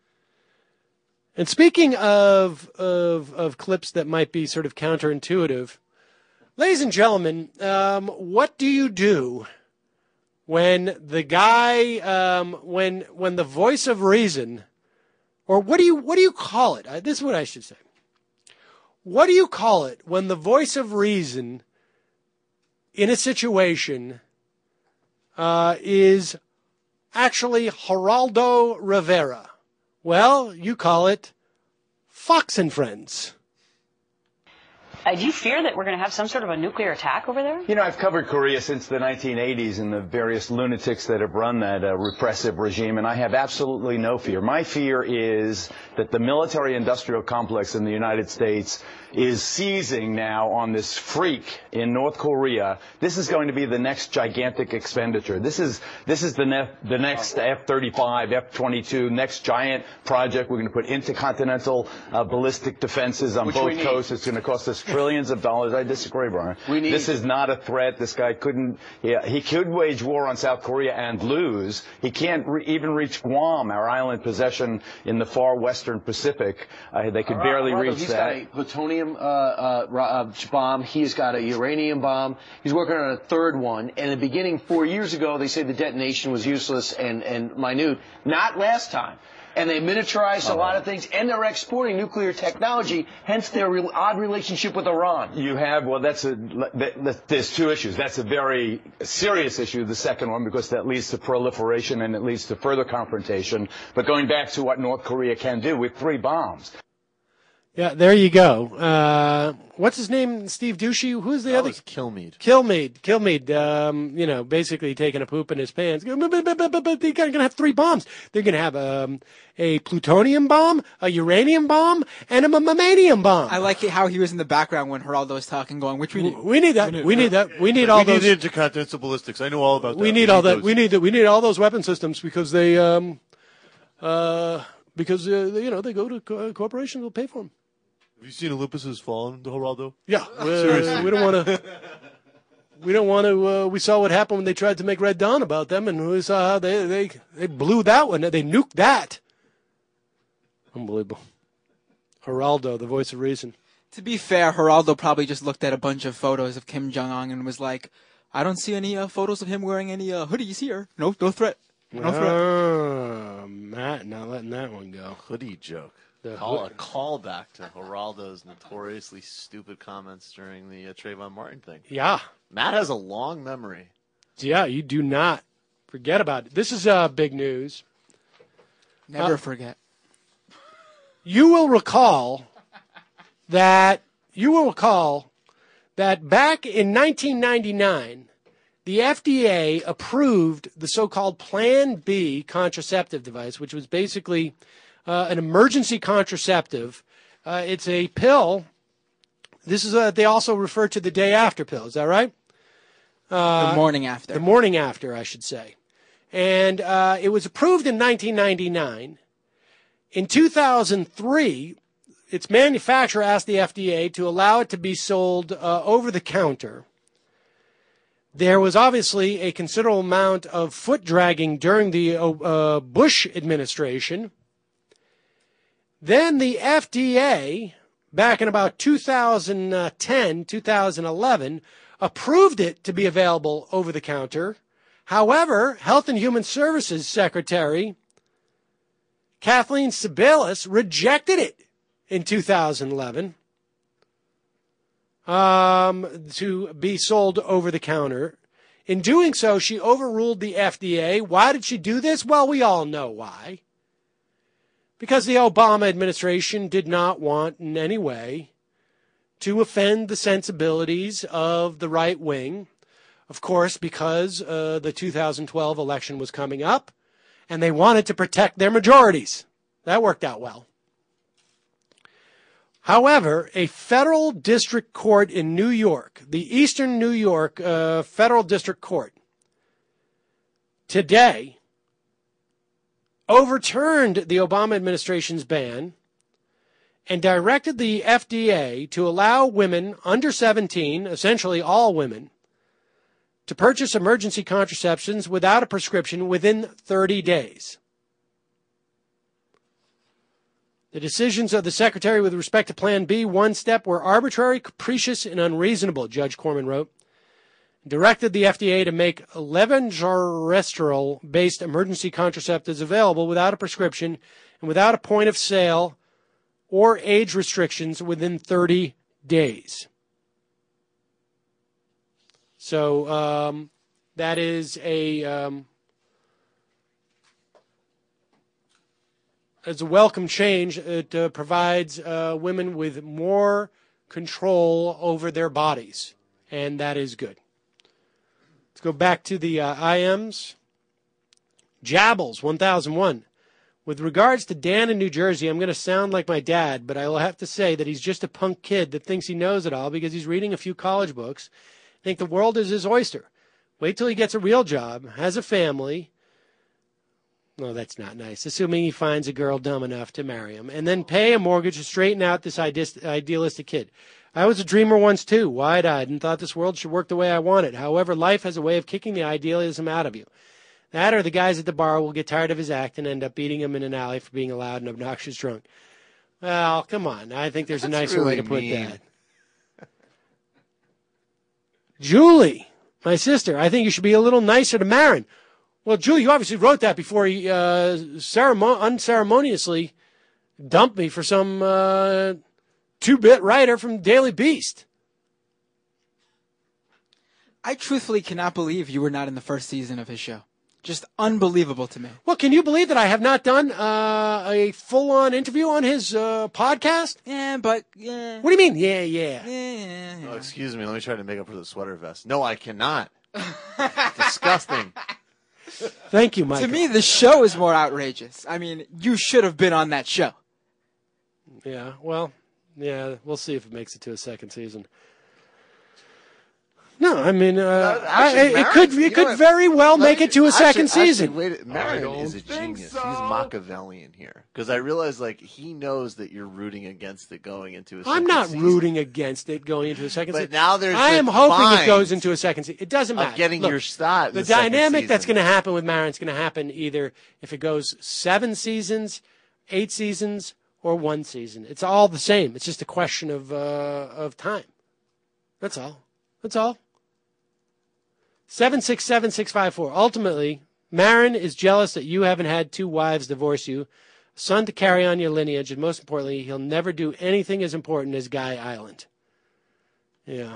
and speaking of, of of clips that might be sort of counterintuitive, ladies and gentlemen, um, what do you do when the guy, um, when when the voice of reason, or what do you what do you call it? Uh, this is what I should say. What do you call it when the voice of reason in a situation uh, is actually Geraldo Rivera? Well, you call it Fox and Friends. Uh, do you fear that we're going to have some sort of a nuclear attack over there? You know, I've covered Korea since the nineteen eighties and the various lunatics that have run that uh, repressive regime, and I have absolutely no fear. My fear is that the military-industrial complex in the United States is seizing now on this freak in North Korea. This is going to be the next gigantic expenditure. This is this is the, ne- the next F thirty-five, F twenty-two, next giant project. We're going to put intercontinental uh, ballistic defenses on Which both we need. coasts. It's going to cost us trillions of dollars. I disagree, Brian. We need- This is not a threat. This guy couldn't, yeah, he could wage war on South Korea and lose. He can't re- even reach Guam, our island possession in the far western Pacific. Uh, they could barely Rob, reach he's that. got a plutonium uh, uh, ro- uh, bomb. He's got a uranium bomb. He's working on a third one. And in the beginning, four years ago, they said the detonation was useless and, and minute. Not last time. And they miniaturized a lot of things, and they're exporting nuclear technology, hence their real odd relationship with Iran. You have, well, that's a, that, that, there's two issues. That's a very serious issue, the second one, because that leads to proliferation and it leads to further confrontation. But going back to what North Korea can do with three bombs. Yeah, there you go. Uh, what's his name? Steve Ducey? Who's the That other? was Kilmeade. Kilmeade. Kilmeade. Um, you know, basically taking a poop in his pants. But, but, but, but, but they're going to have three bombs. They're going to have um, a plutonium bomb, a uranium bomb, and a mammalian bomb. I like it how he was in the background when Geraldo was talking, going, which we need. We need that. We need that. We need all we those. need intercontinental ballistics. I know all about that. We need all that. those. We need that. We need all those weapon systems because they, um, uh, because uh, they, you know, they go to co- corporations. They'll pay for them. Have you seen Olympus Fallen, the Geraldo? Yeah, Seriously. uh, we don't want to. We don't want to. Uh, we saw what happened when they tried to make Red Dawn about them, and we saw how they they they blew that one. They nuked that. Unbelievable. Geraldo, the voice of reason. To be fair, Geraldo probably just looked at a bunch of photos of Kim Jong-un and was like, I don't see any uh, photos of him wearing any uh, hoodies here. No, no threat. No threat. Uh, Matt, not letting that one go. Hoodie joke. The Call, hood- a callback to Geraldo's notoriously stupid comments during the uh, Trayvon Martin thing. Yeah. Matt has a long memory. Yeah, you do not forget about it. This is uh, big news. Never Uh, forget. You will recall that you will recall that back in nineteen ninety-nine, the F D A approved the so-called Plan B contraceptive device, which was basically uh, an emergency contraceptive. Uh, it's a pill. This is a, they also refer to the day after pill. Is that right? Uh, The morning after. The morning after, I should say. And uh, it was approved in nineteen ninety-nine. In two thousand three, its manufacturer asked the F D A to allow it to be sold uh, over the counter. There was obviously a considerable amount of foot dragging during the uh, Bush administration. Then the F D A, back in about two thousand ten, two thousand eleven, approved it to be available over the counter. However, Health and Human Services Secretary Kathleen Sebelius rejected it in two thousand eleven um, to be sold over the counter. In doing so, she overruled the F D A. Why did she do this? Well, we all know why. Because the Obama administration did not want in any way to offend the sensibilities of the right wing. Of course, because uh, the two thousand twelve election was coming up, and they wanted to protect their majorities. That worked out well. However, a federal district court in New York, the Eastern New York uh, Federal District Court, today overturned the Obama administration's ban and directed the F D A to allow women under seventeen, essentially all women, to purchase emergency contraceptions without a prescription within thirty days. The decisions of the Secretary with respect to Plan B, one step, were arbitrary, capricious, and unreasonable, Judge Corman wrote. Directed the F D A to make levonorgestrel-based emergency contraceptives available without a prescription and without a point of sale or age restrictions within thirty days. So um, that is a um, it's a welcome change. It uh, provides uh, women with more control over their bodies, and that is good. Let's go back to the uh, I Ms. Jabbles, one thousand one. With regards to Dan in New Jersey, I'm going to sound like my dad, but I will have to say that he's just a punk kid that thinks he knows it all because he's reading a few college books. Think the world is his oyster. Wait till he gets a real job, has a family. No, that's not nice. Assuming he finds a girl dumb enough to marry him. And then pay a mortgage to straighten out this idealistic kid. I was a dreamer once, too, wide-eyed, and thought this world should work the way I want it. However, life has a way of kicking the idealism out of you. That or the guys at the bar will get tired of his act and end up beating him in an alley for being a loud and obnoxious drunk. Well, come on. I think there's a That's nicer really way to put mean. that. Julie, my sister, I think you should be a little nicer to Marin. Well, Julie, you obviously wrote that before he uh, ceremon- unceremoniously dumped me for some uh, two-bit writer from Daily Beast. I truthfully cannot believe you were not in the first season of his show. Just unbelievable to me. Well, can you believe that I have not done uh, a full-on interview on his uh, podcast? Yeah, but yeah. What do you mean? Yeah, yeah. yeah. Oh, excuse me. Let me try to make up for the sweater vest. No, I cannot. Disgusting. Thank you, Michael. To me, the show is more outrageous. I mean, you should have been on that show. Yeah, well, yeah, we'll see if it makes it to a second season. No, I mean, uh, actually, I, it Marin, could you it know could what? very well Let make me- it to a actually- second actually, season. wait, Marin don't is a think genius. so. He's Machiavellian here because I realize like he knows that you're rooting against it going into a. I'm second not season. rooting against it going into a second But season. now there's I the am hoping it fines goes into a second season. It doesn't of matter. getting Look, your shot in The, the second dynamic that's season. going to happen with Marin's going to happen either if it goes seven seasons, eight seasons, or one season. It's all the same. It's just a question of uh, of time. That's all. That's all. seven six seven six five four. Ultimately, Marin is jealous that you haven't had two wives divorce you, a son to carry on your lineage, and most importantly, he'll never do anything as important as Guy Island. Yeah.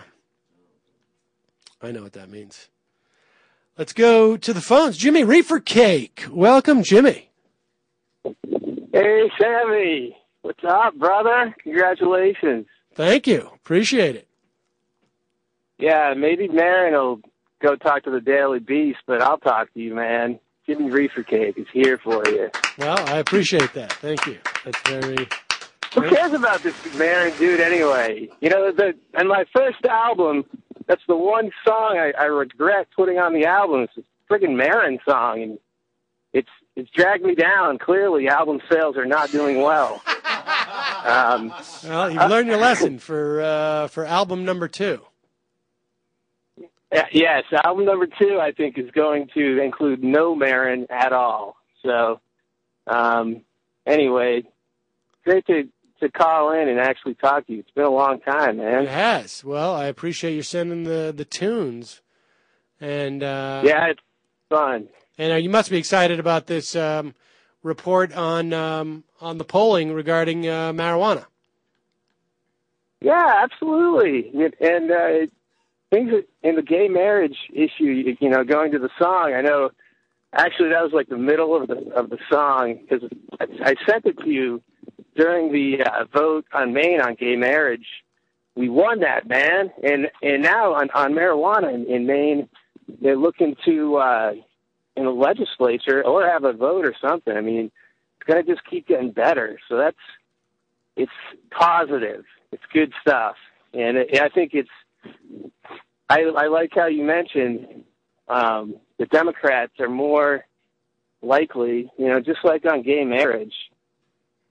I know what that means. Let's go to the phones. Jimmy Reefer Cake. Welcome, Jimmy. Hey, Sammy. What's up, brother? Congratulations. Thank you. Appreciate it. Yeah, maybe Marin will go talk to the Daily Beast, but I'll talk to you, man. Jimmy Reefer Cake is here for you. Well, I appreciate that. Thank you. That's very... Who cares about this Marin dude anyway? You know, the and my first album, that's the one song I, I regret putting on the album. It's a friggin' Marin song, and it's it's dragged me down. Clearly, album sales are not doing well. Um, Well, you've learned your lesson for uh, for album number two. Uh, Yes, album number two, I think, is going to include no Marin at all. So, um, anyway, great to, to call in and actually talk to you. It's been a long time, man. It has. Well, I appreciate you sending the, the tunes. And uh, Yeah, it's fun. And uh, you must be excited about this um, report on um, on the polling regarding uh, marijuana. Yeah, absolutely. And uh, things in the gay marriage issue, you, you know, going to the song, I know, actually that was like the middle of the of the song, because I, I sent it to you during the uh, vote on Maine on gay marriage. We won that, man. And and now on, on marijuana in, in Maine, they're looking to, uh, in the legislature, or have a vote or something. I mean, it's going to just keep getting better. So that's, it's positive. It's good stuff. And it, I think it's, I, I like how you mentioned um, the Democrats are more likely, you know, just like on gay marriage,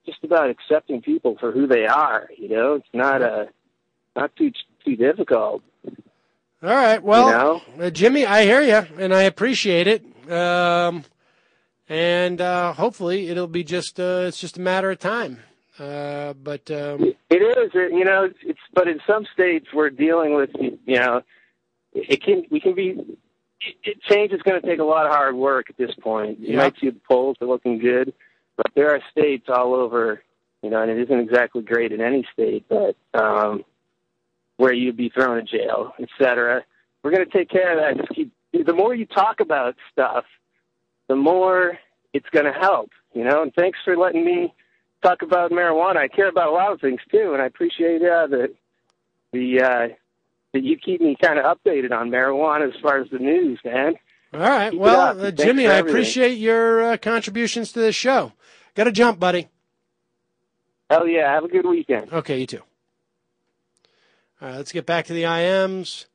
just about accepting people for who they are. You know, it's not a not too too difficult. All right. Well, You know? uh, Jimmy, I hear you, and I appreciate it. Um, and uh, hopefully it'll be just uh, it's just a matter of time. Uh, but um, It is, it, you know, it's, it's but in some states we're dealing with, you know, it can we can be. It, it, change is going to take a lot of hard work at this point. You Yeah. might see the polls are looking good, but there are states all over, you know, and it isn't exactly great in any state, but um, where you'd be thrown in jail, et cetera. We're going to take care of that. Just keep. The more you talk about stuff, the more it's going to help, you know. And thanks for letting me talk about marijuana. I care about a lot of things too, and I appreciate uh, the the uh, that you keep me kind of updated on marijuana as far as the news, man. all right. Keep it Well, up. uh, Thanks Jimmy, for I everything. appreciate your uh, contributions to this show. Got to jump, buddy. Hell yeah! Have a good weekend. Okay, you too. All right, let's get back to the I Ms.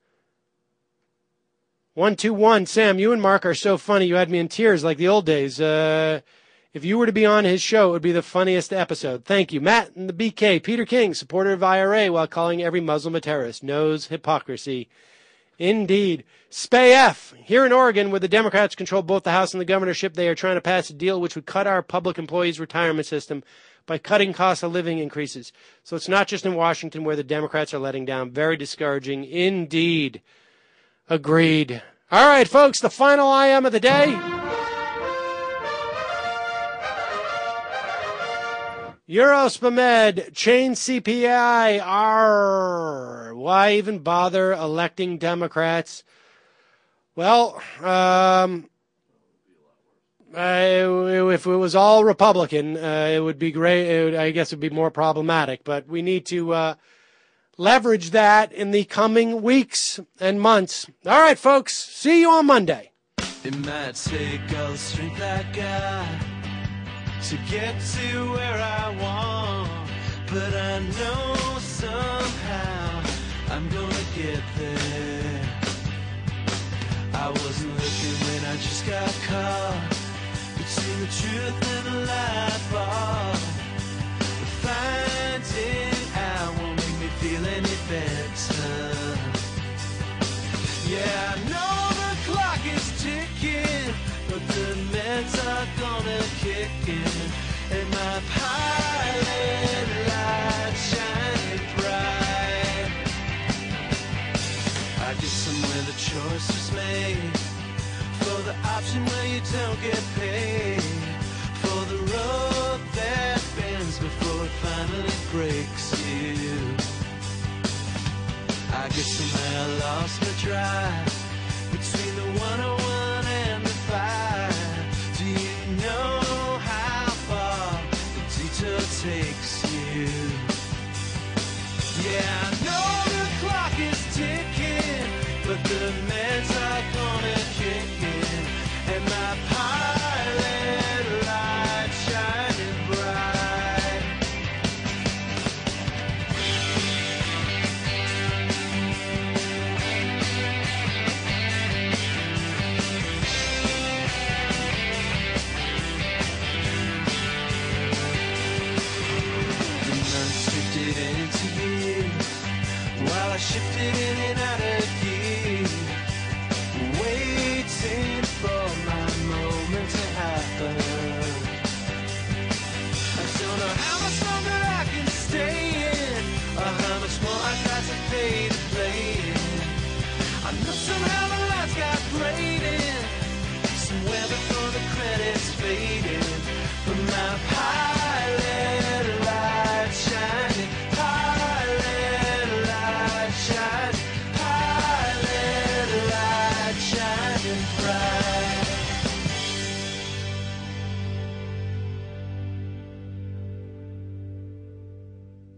One, two, one. Sam, you and Mark are so funny. You had me in tears like the old days. Uh, if you were to be on his show, it would be the funniest episode. Thank you. Matt and the B K. Peter King, supporter of I R A while calling every Muslim a terrorist. Knows hypocrisy. Indeed. Spay F. Here in Oregon, where the Democrats control both the House and the governorship, they are trying to pass a deal which would cut our public employees' retirement system by cutting cost of living increases. So it's not just in Washington where the Democrats are letting down. Very discouraging indeed. Agreed. All right, folks, the final I M of the day. Eurospamed, chain C P I, R. Why even bother electing Democrats? Well, um, I, if it was all Republican, uh, it would be great. It would, I guess it would be more problematic, but we need to uh, leverage that in the coming weeks and months. All right, folks, see you on Monday. It might take all the strength I got to get to where I want, but I know somehow I'm gonna get there. I wasn't looking when I just got caught between the truth and the lie bar. But finding out won't make me feel any better. Yeah, I know the clock is ticking, but the meds are gonna kick in, and my pilot light shining bright. I guess somewhere the choice is made for the option where you don't get paid, for the road that bends before it finally breaks you. I guess somehow I lost my drive